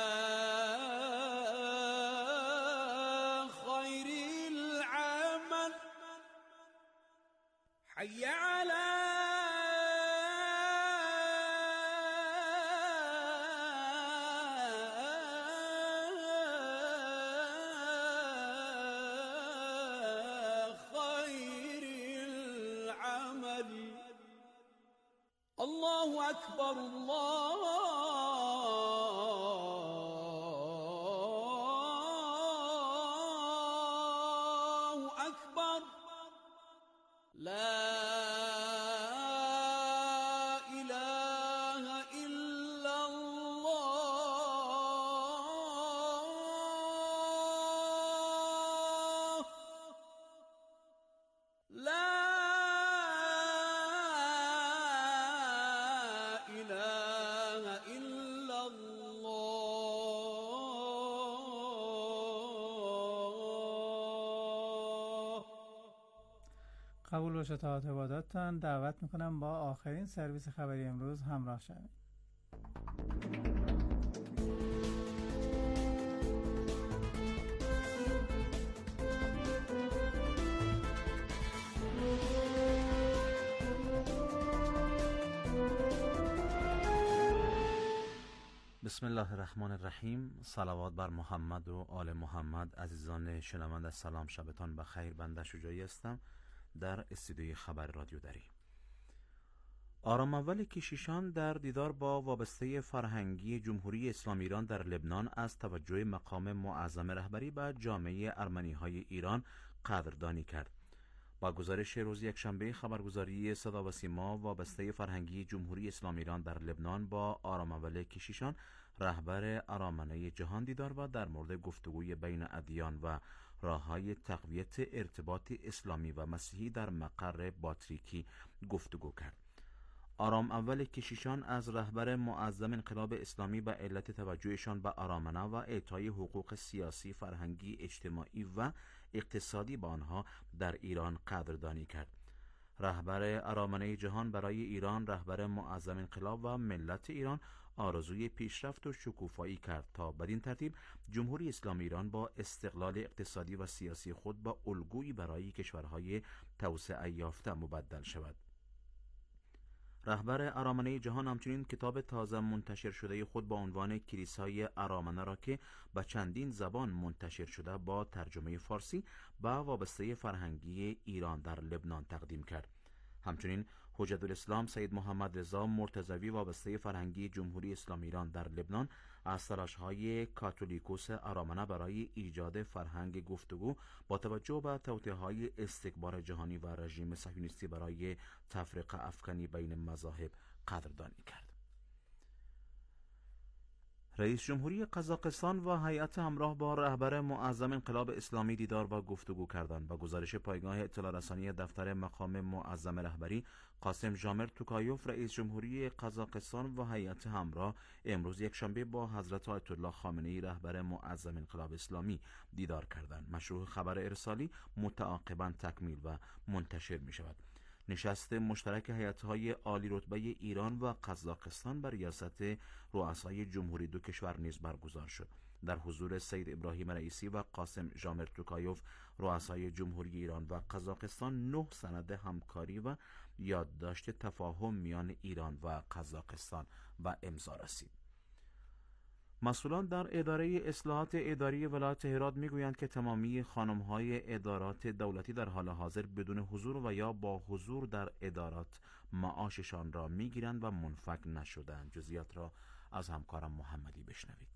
خير العمل حي على خير العمل الله أكبر الله أكبر لا إله إلا الله لا إله إلا الله قبول باشه تا عباداتتان. دعوت میکنم با آخرین سرویس خبری امروز همراه شوید. بسم الله الرحمن الرحیم. صلوات بر محمد و آل محمد. عزیزان شنونده سلام، شبتان بخیر. بنده شجاعی هستم در استودیوی خبر رادیو دری. آرام اول کشیشان در دیدار با وابسته فرهنگی جمهوری اسلامی ایران در لبنان از توجه مقام معظم رهبری به جامعه ارمنی‌های ایران قدردانی کرد. با گزارش روز یکشنبه خبرگزاری صدا و سیما، وابسته فرهنگی جمهوری اسلامی ایران در لبنان با آرام اول کشیشان رهبر ارامنه جهان دیدار و در مورد گفتگوی بین ادیان و راه‌های تقویت ارتباط اسلامی و مسیحی در مقر باتریکی گفتگو کرد. آرام اول کشیشان از رهبر معظم انقلاب اسلامی به علت توجهشان به آرامنه و اعطای حقوق سیاسی، فرهنگی، اجتماعی و اقتصادی به آنها در ایران قدردانی کرد. رهبر ارامنه جهان برای ایران، رهبر معظم انقلاب و ملت ایران آرزوی پیشرفت و شکوفایی کرد تا بدین ترتیب جمهوری اسلامی ایران با استقلال اقتصادی و سیاسی خود با الگویی برای کشورهای توسعه یافته مبدل شود. رهبر ارامنه جهان همچنین کتاب تازه منتشر شده خود با عنوان کلیسای ارامنه را که به چندین زبان منتشر شده با ترجمه فارسی به وابسته فرهنگی ایران در لبنان تقدیم کرد. همچنین حجت الاسلام سید محمد رضا مرتضوی وابسته فرهنگی جمهوری اسلامی ایران در لبنان از تلاش‌های کاتولیکوس ارامنه برای ایجاد فرهنگ گفتگو با توجه به توطئه‌های استکبار جهانی و رژیم صهیونیستی برای تفرقه افکنی بین مذاهب قدردانی کرد. رئیس جمهوری قزاقستان و هیئت همراه با رهبر معظم انقلاب اسلامی دیدار و گفتگو کردند. با گزارش پایگاه اطلاع رسانی دفتر مقام معظم رهبری، قاسم ژامر توکایوف رئیس جمهوری قزاقستان و هیئت همراه امروز یکشنبه با حضرت آیت الله خامنه‌ای رهبر معظم انقلاب اسلامی دیدار کردند. مشروع خبر ارسالی متعاقباً تکمیل و منتشر می شود. نشست مشترک هیئت‌های عالی رتبه ایران و قزاقستان بر ریاست رؤسای جمهوری دو کشور نیز برگزار شد. در حضور سید ابراهیم رئیسی و قاسم ژامر توکایوف رؤسای جمهوری ایران و قزاقستان 9 سند همکاری و یادداشت تفاهم میان ایران و قزاقستان و امضا رسید. مسئولان در اداره اصلاحات اداری ولایت هرات میگویند که تمامی خانم‌های ادارات دولتی در حال حاضر بدون حضور و یا با حضور در ادارات معاششان را میگیرند و منفک نشدند. جزئیات را از همکارم محمدی بشنوید.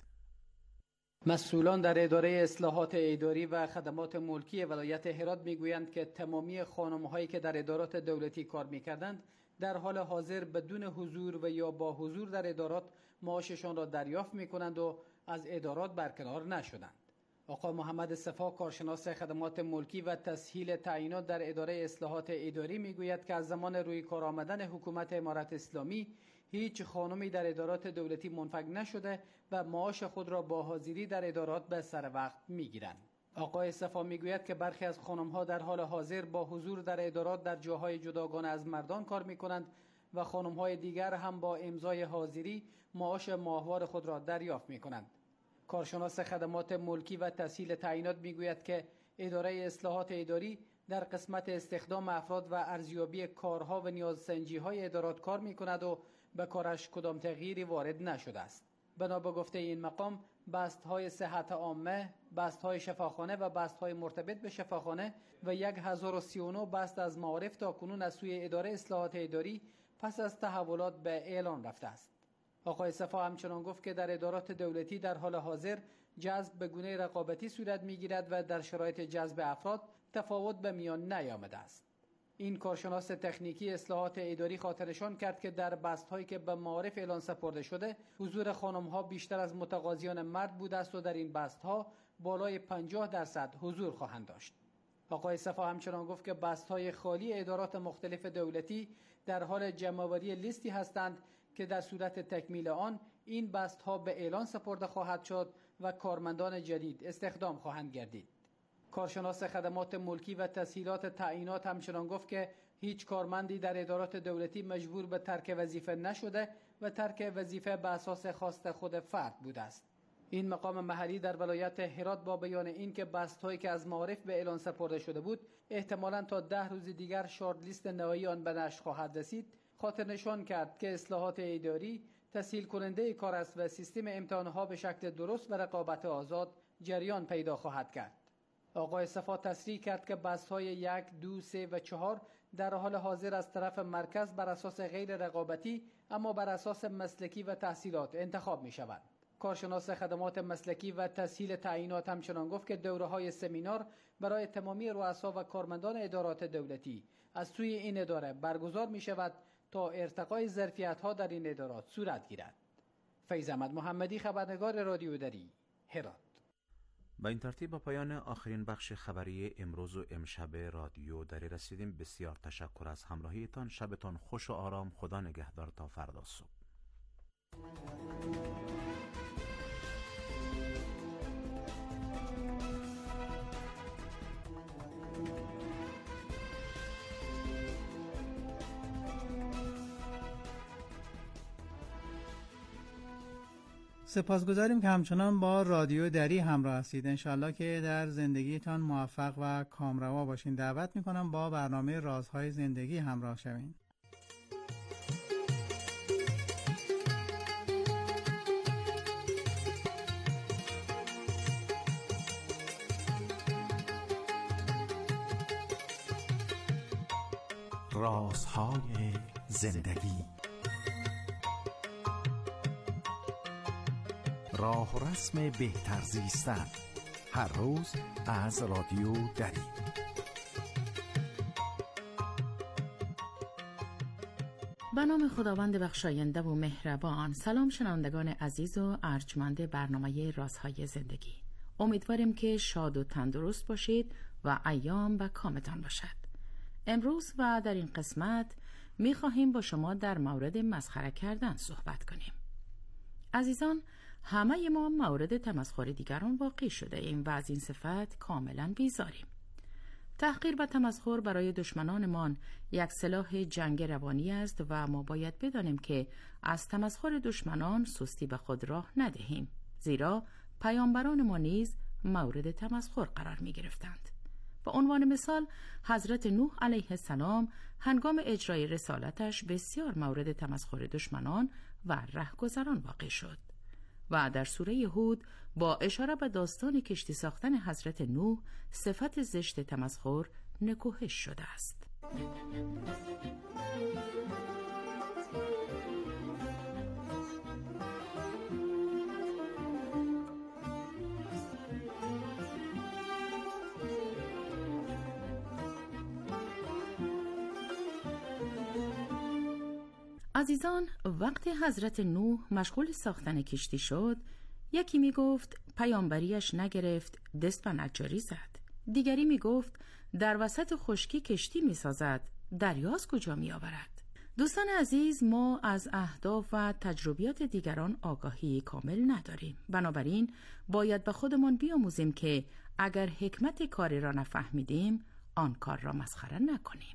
مسئولان در اداره اصلاحات اداری و خدمات ملکی ولایت هرات میگویند که تمامی خانم‌هایی که در ادارات دولتی کار میکردند در حال حاضر بدون حضور و یا با حضور در ادارات معاششان را دریافت می‌کنند و از ادارات برکنار نشدند. آقا محمد صفا کارشناس خدمات ملکی و تسهیل تعیینات در اداره اصلاحات اداری میگوید که از زمان روی کار آمدن حکومت امارت اسلامی هیچ خانمی در ادارات دولتی منفک نشده و معاش خود را با حاضری در ادارات به سر وقت میگیرند. آقای صفا میگوید که برخی از خانم‌ها در حال حاضر با حضور در ادارات در جاهای جداگانه از مردان کار می‌کنند و خانم‌های دیگر هم با امضای حاضری معاش ماهوار خود را دریافت می‌کنند. کارشناس خدمات ملکی و تسهیل تعیینات میگوید که اداره اصلاحات اداری در قسمت استخدام افراد و ارزیابی کارها و نیازسنجی‌های ادارات کار می‌کند و به کارش کدام تغییری وارد نشده است. بنا به گفته این مقام، بست‌های صحت عامه، بست‌های شفاخانه و بست‌های مرتبط به شفاخانه و 1039 بست از معارف تا کنون از سوی اداره اصلاحات اداری پس از تحولات به اعلان رفته است. آقای صفا همچنان گفت که در ادارات دولتی در حال حاضر جذب به گونه رقابتی صورت می‌گیرد و در شرایط جذب افراد تفاوت به میان نیامده است. این کارشناس تکنیکی اصلاحات اداری خاطرشان کرد که در بست‌هایی که به معارف اعلان سپرده شده حضور خانم‌ها بیشتر از متقاضیان مرد بوده است و در این بست‌ها بالای 50% حضور خواهند داشت. آقای صفا همچنان گفت که بست‌های خالی ادارات مختلف دولتی در حال جمع‌آوری لیستی هستند که در صورت تکمیل آن این بست‌ها به اعلان سپرده خواهد شد و کارمندان جدید استخدام خواهند گردید. کارشناس خدمات ملکی و تسهیلات تعیینات همچنان گفت که هیچ کارمندی در ادارات دولتی مجبور به ترک وظیفه نشده و ترک وظیفه به اساس خواست خود فرد بوده است. این مقام محلی در ولایت هرات با بیان این که بست‌هایی که از معارف به اعلان سپرده شده بود احتمالاً تا 10 روز دیگر شارت لیست نهایی آن به نشر خواهد رسید، خاطر نشان کرد که اصلاحات اداری تسهیل کننده کار است و سیستم امتحان‌ها به شکل درست و رقابت آزاد جریان پیدا خواهد کرد. آقای صفا تصریح کرد که بست‌های 1، 2، 3 و 4 در حال حاضر از طرف مرکز بر اساس غیر رقابتی اما بر اساس مسلکی و تحصیلات انتخاب می شود. کارشناس خدمات مسلکی و تسهیل تعیینات همچنان گفت که دوره‌های سمینار برای تمامی رؤسا و کارمندان ادارات دولتی از سوی این اداره برگزار می شود تا ارتقای ظرفیت‌ها در این ادارات صورت گیرد. فیض احمد محمدی، خبرنگار رادیو دری، هرات. با این ترتیب با پایان آخرین بخش خبری امروز و امشب رادیو دری رسیدیم. بسیار تشکر از همراهیتان. شبتان خوش و آرام. خدا نگهدار تا فردا صبح. سپاسگزاریم که همچنان با رادیو دری همراه هستید. انشالله که در زندگیتان موفق و کامروا باشین. دعوت میکنم با برنامه رازهای زندگی همراه شوین. رازهای زندگی. راه و رسم بهتر زیستن، هر روز از رادیو دری. به نام خداوند بخشاینده و مهربان. سلام شنوندگان عزیز و ارجمند برنامه رازهای زندگی. امیدواریم که شاد و تندرست باشید و ایام به کامتان باشد. امروز و در این قسمت می خواهیم با شما در مورد مسخره کردن صحبت کنیم. عزیزان، همه ما مورد تمسخر دیگران واقع شده ایم و از این صفت کاملا بیزاریم. تحقیر و تمسخر برای دشمنانمان یک سلاح جنگ روانی است و ما باید بدانیم که از تمسخر دشمنان سستی به خود راه ندهیم، زیرا پیامبران ما نیز مورد تمسخر قرار می گرفتند. به عنوان مثال حضرت نوح علیه السلام هنگام اجرای رسالتش بسیار مورد تمسخر دشمنان و رهگذران واقع شد و در سوره هود با اشاره به داستان کشتی ساختن حضرت نوح صفت زشت تمسخر نکوهش شده است. عزیزان، وقتی حضرت نوح مشغول ساختن کشتی شد، یکی می گفت پیامبریش نگرفت، دست به نجاری زد. دیگری می گفت در وسط خشکی کشتی می سازد، دریا از کجا می آورد؟ دوستان عزیز، ما از اهداف و تجربیات دیگران آگاهی کامل نداریم. بنابراین باید به خودمان بیاموزیم که اگر حکمت کاری را نفهمیدیم، آن کار را مسخره نکنیم.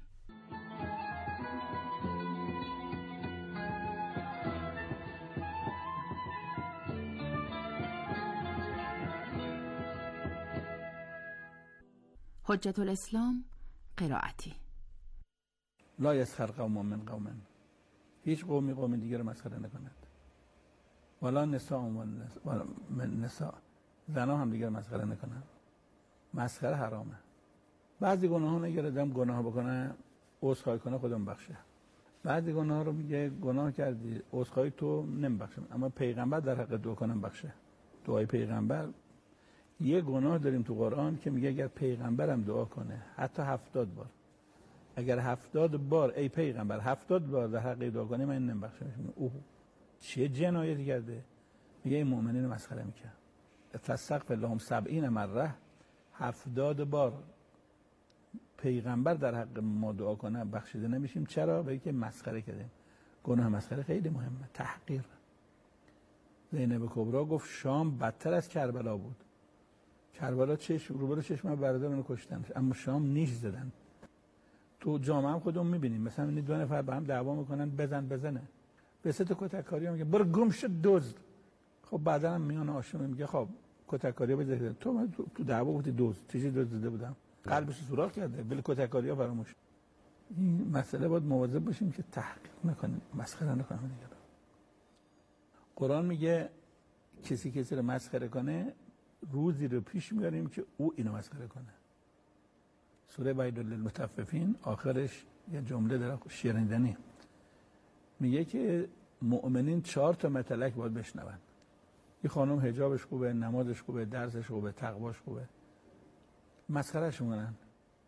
حجت الاسلام قرائتی. لا یسخر قوم من قوم، هیچ قومی قوم دیگر را مسخره نکند. ولا نساء من نساء، زنها هم دیگر مسخره نکنند. مسخره حرامه. بعضی گناهان اگر آدم گناه بکنه عذرخواهی کنه خودم بخشه. بعضی گناه رو میگه گناه کردی عذرخواهی تو نمیبخشه، اما پیغمبر در حق دعا کنم بخشه. دعای پیغمبر، یه گناه داریم تو قرآن که میگه اگر پیغمبرم دعا کنه حتی 70 بار، اگر 70 بار ای پیغمبر 70 بار در حق دعا کنه من نمیبخشمش. اوه چه جنایتی کرده؟ میگه این مؤمنین مسخره میکنه. فاستغفر لهم 70 مره، 70 بار پیغمبر در حق ما دعا کنه بخشیده نمیشیم. چرا؟ برای که مسخره کردیم. گناه مسخره خیلی مهمه. تحقیر. زینب کبرا گفت شام بدتر از کربلا بود. کربلا روبرو چشم برادرمون کشتن، اما شام نیش زدن. تو جامعه هم خودمون میبینیم، مثلا این دو نفر با هم دعوا میکنن، بزنه به سه تا کتککاری میگه برو گم شو دزد. خب بعدا هم میان آشنا میگه خب کتککاری بزنید، تو دعوا بودی دزد، چیزی دزدیده بودم، قلبش سوراخ کرده، ولی کتککاری فراموش. این مسئله باید مواظب باشیم که تحقیر نکنیم، مسخره نکنیم دیگه. قرآن میگه کسی رو مسخره کنه روزی رو پیش میاریم که او اینو مسخره کنه. سوره ویل للمطففین آخرش یه جمله داره شیرینی، میگه که مؤمنین 4 تا مطلق باید بشنون. این خانم حجابش خوبه، نمازش خوبه، درسش خوبه، تقواش خوبه، مسخرهش میکنن.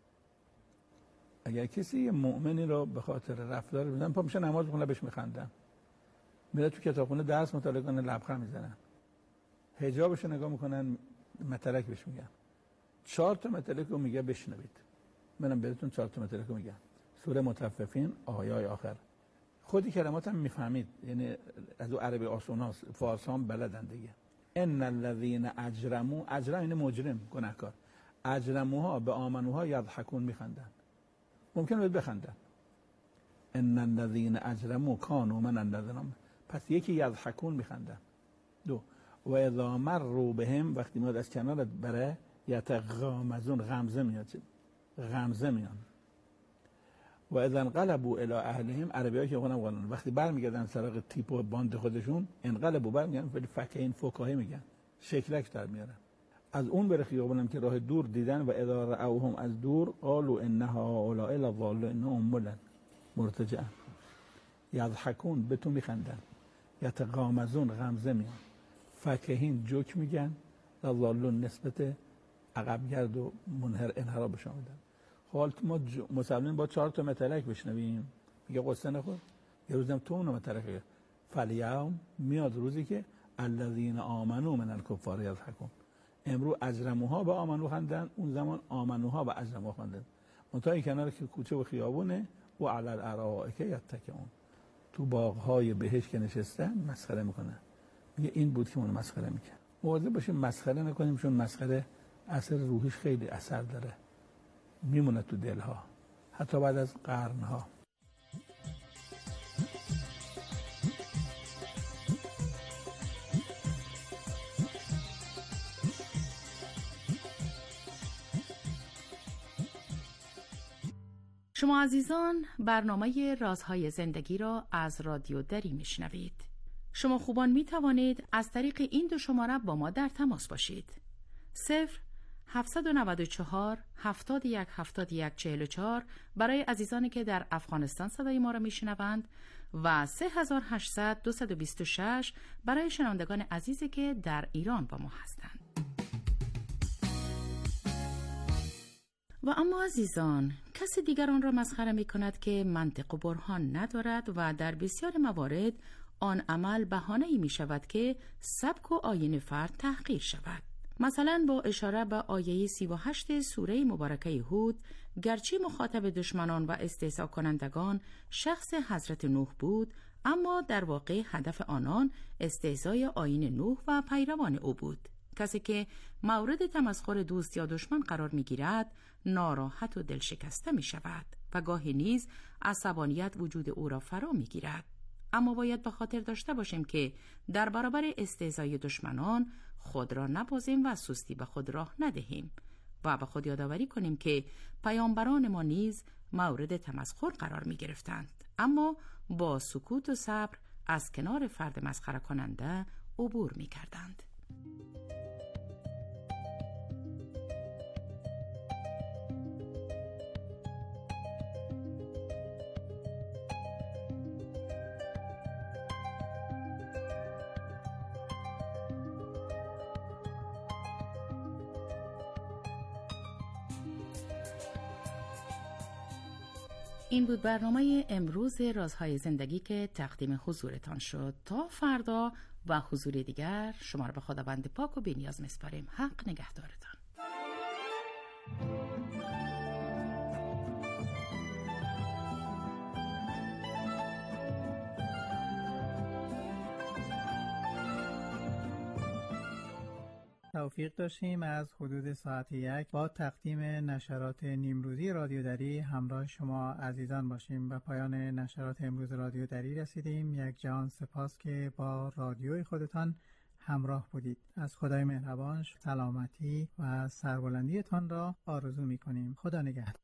اگر کسی یه مؤمنی رو به خاطر رفتار بزنن پا میشه نماز میخونه بهش میخندن، میره تو کتابخونه درس مطالعه کنه لبخند میزنن، حجابش رو نگاه میکنن مطلق بهش میگن. 4 تا مطلق رو میگه بشنوید. منم بهتون 4 تا مطلق رو میگم. سوره مطففین آیای آخر. خودی کلمات هم میفهمید، یعنی از او عربی آسوناست، فارسی هم بلدن دیگه. ان الذين اجرموا، اجرم یعنی مجرم، گناهکار، اجرموها به آمنوها یضحکون، میخندن. ممکنه بهت بخندن. ان الذين اجرموا كانوا من الذين، پس یکی یضحکون میخندن. 2 و اذا مروا بهم، وقتی میاد از کنارت بره، یتغامزون، غمزه میان. و اذا انقلبوا الى اهلهم، عربی‌ها که قانون وقتی برمیگردن سراغ تیپ و باند خودشون، انقلبوا برمیگردن ولی فکین فکاهی میگن، شکلک در میارن. از اون بره خیابونم که راه دور دیدن و اذا رأوهم، از دور، قالوا ان هؤلاء لضالون، هم ملن، مرتجعن، یضحکون به تو میخندن، یتغامزون غمزه میان، فکهین جوک میگن، ضالون نسبت عقبگرد و منحر انحرافشون میدن. حال ما مسلمین با 4 تا متلک بشنویم، میگه قصه نخور، یه روزم تو اونو متلک فالیوم میاد روزی که الذین آمنوا من الکفار یضحکون، امرو اجرموها به آمنو خندن، اون زمان آمنوها به اجرموها خندن. منتها این کنار که کوچه و خیابونه و علی الارائک یتکئون، تو باغ‌های بهشت که نشستن مسخره میکنن. میگه این بود که اون مسخره میکنه. مواظب باشیم مسخره نکنیم، چون مسخره اثر روحیش خیلی اثر داره، میمونه تو دلها حتی بعد از قرنها. شما عزیزان برنامه رازهای زندگی را از رادیو دری میشنوید. شما خوبان می توانید از طریق این 2 شماره با ما در تماس باشید. 0-794 71 71 44 برای عزیزانی که در افغانستان صدای ما را می شنوند و 3800 226 برای شنوندگان عزیزی که در ایران با ما هستند. و اما عزیزان، کسی دیگران را مسخره می کند که منطق و برهان ندارد و در بسیار موارد آن عمل بهانه‌ای می شود که سبک و آیین فرد تحقیر شود. مثلا با اشاره به آیه 38 سوره مبارکه هود، گرچه مخاطب دشمنان و استهزا کنندگان شخص حضرت نوح بود، اما در واقع هدف آنان استهزای آیین نوح و پیروان او بود. کسی که مورد تمسخر دوست یا دشمن قرار می گیرد ناراحت و دلشکسته می شود و گاهی نیز عصبانیت وجود او را فرا می گیرد. اما باید به خاطر داشته باشیم که در برابر استهزای دشمنان خود را نبازیم و سستی به خود راه ندهیم و به خود یادآوری کنیم که پیامبران ما نیز مورد تمسخر قرار می گرفتند، اما با سکوت و صبر از کنار فرد مسخره کننده عبور می کردند. این بود برنامه امروز رازهای زندگی که تقدیم حضورتان شد. تا فردا و حضور دیگر شما را به خداوند پاک و بی‌نیاز می‌سپاریم. حق نگهدارتان. توفیق داشتیم از حدود ساعت 1 با تقدیم نشرات نیمروزی رادیو دری همراه شما عزیزان باشیم. به پایان نشرات امروز رادیو دری رسیدیم. یک جهان سپاس که با رادیوی خودتان همراه بودید. از خدای مهربان سلامتی و سربلندیتان را آرزو می کنیم. خدا نگهدار.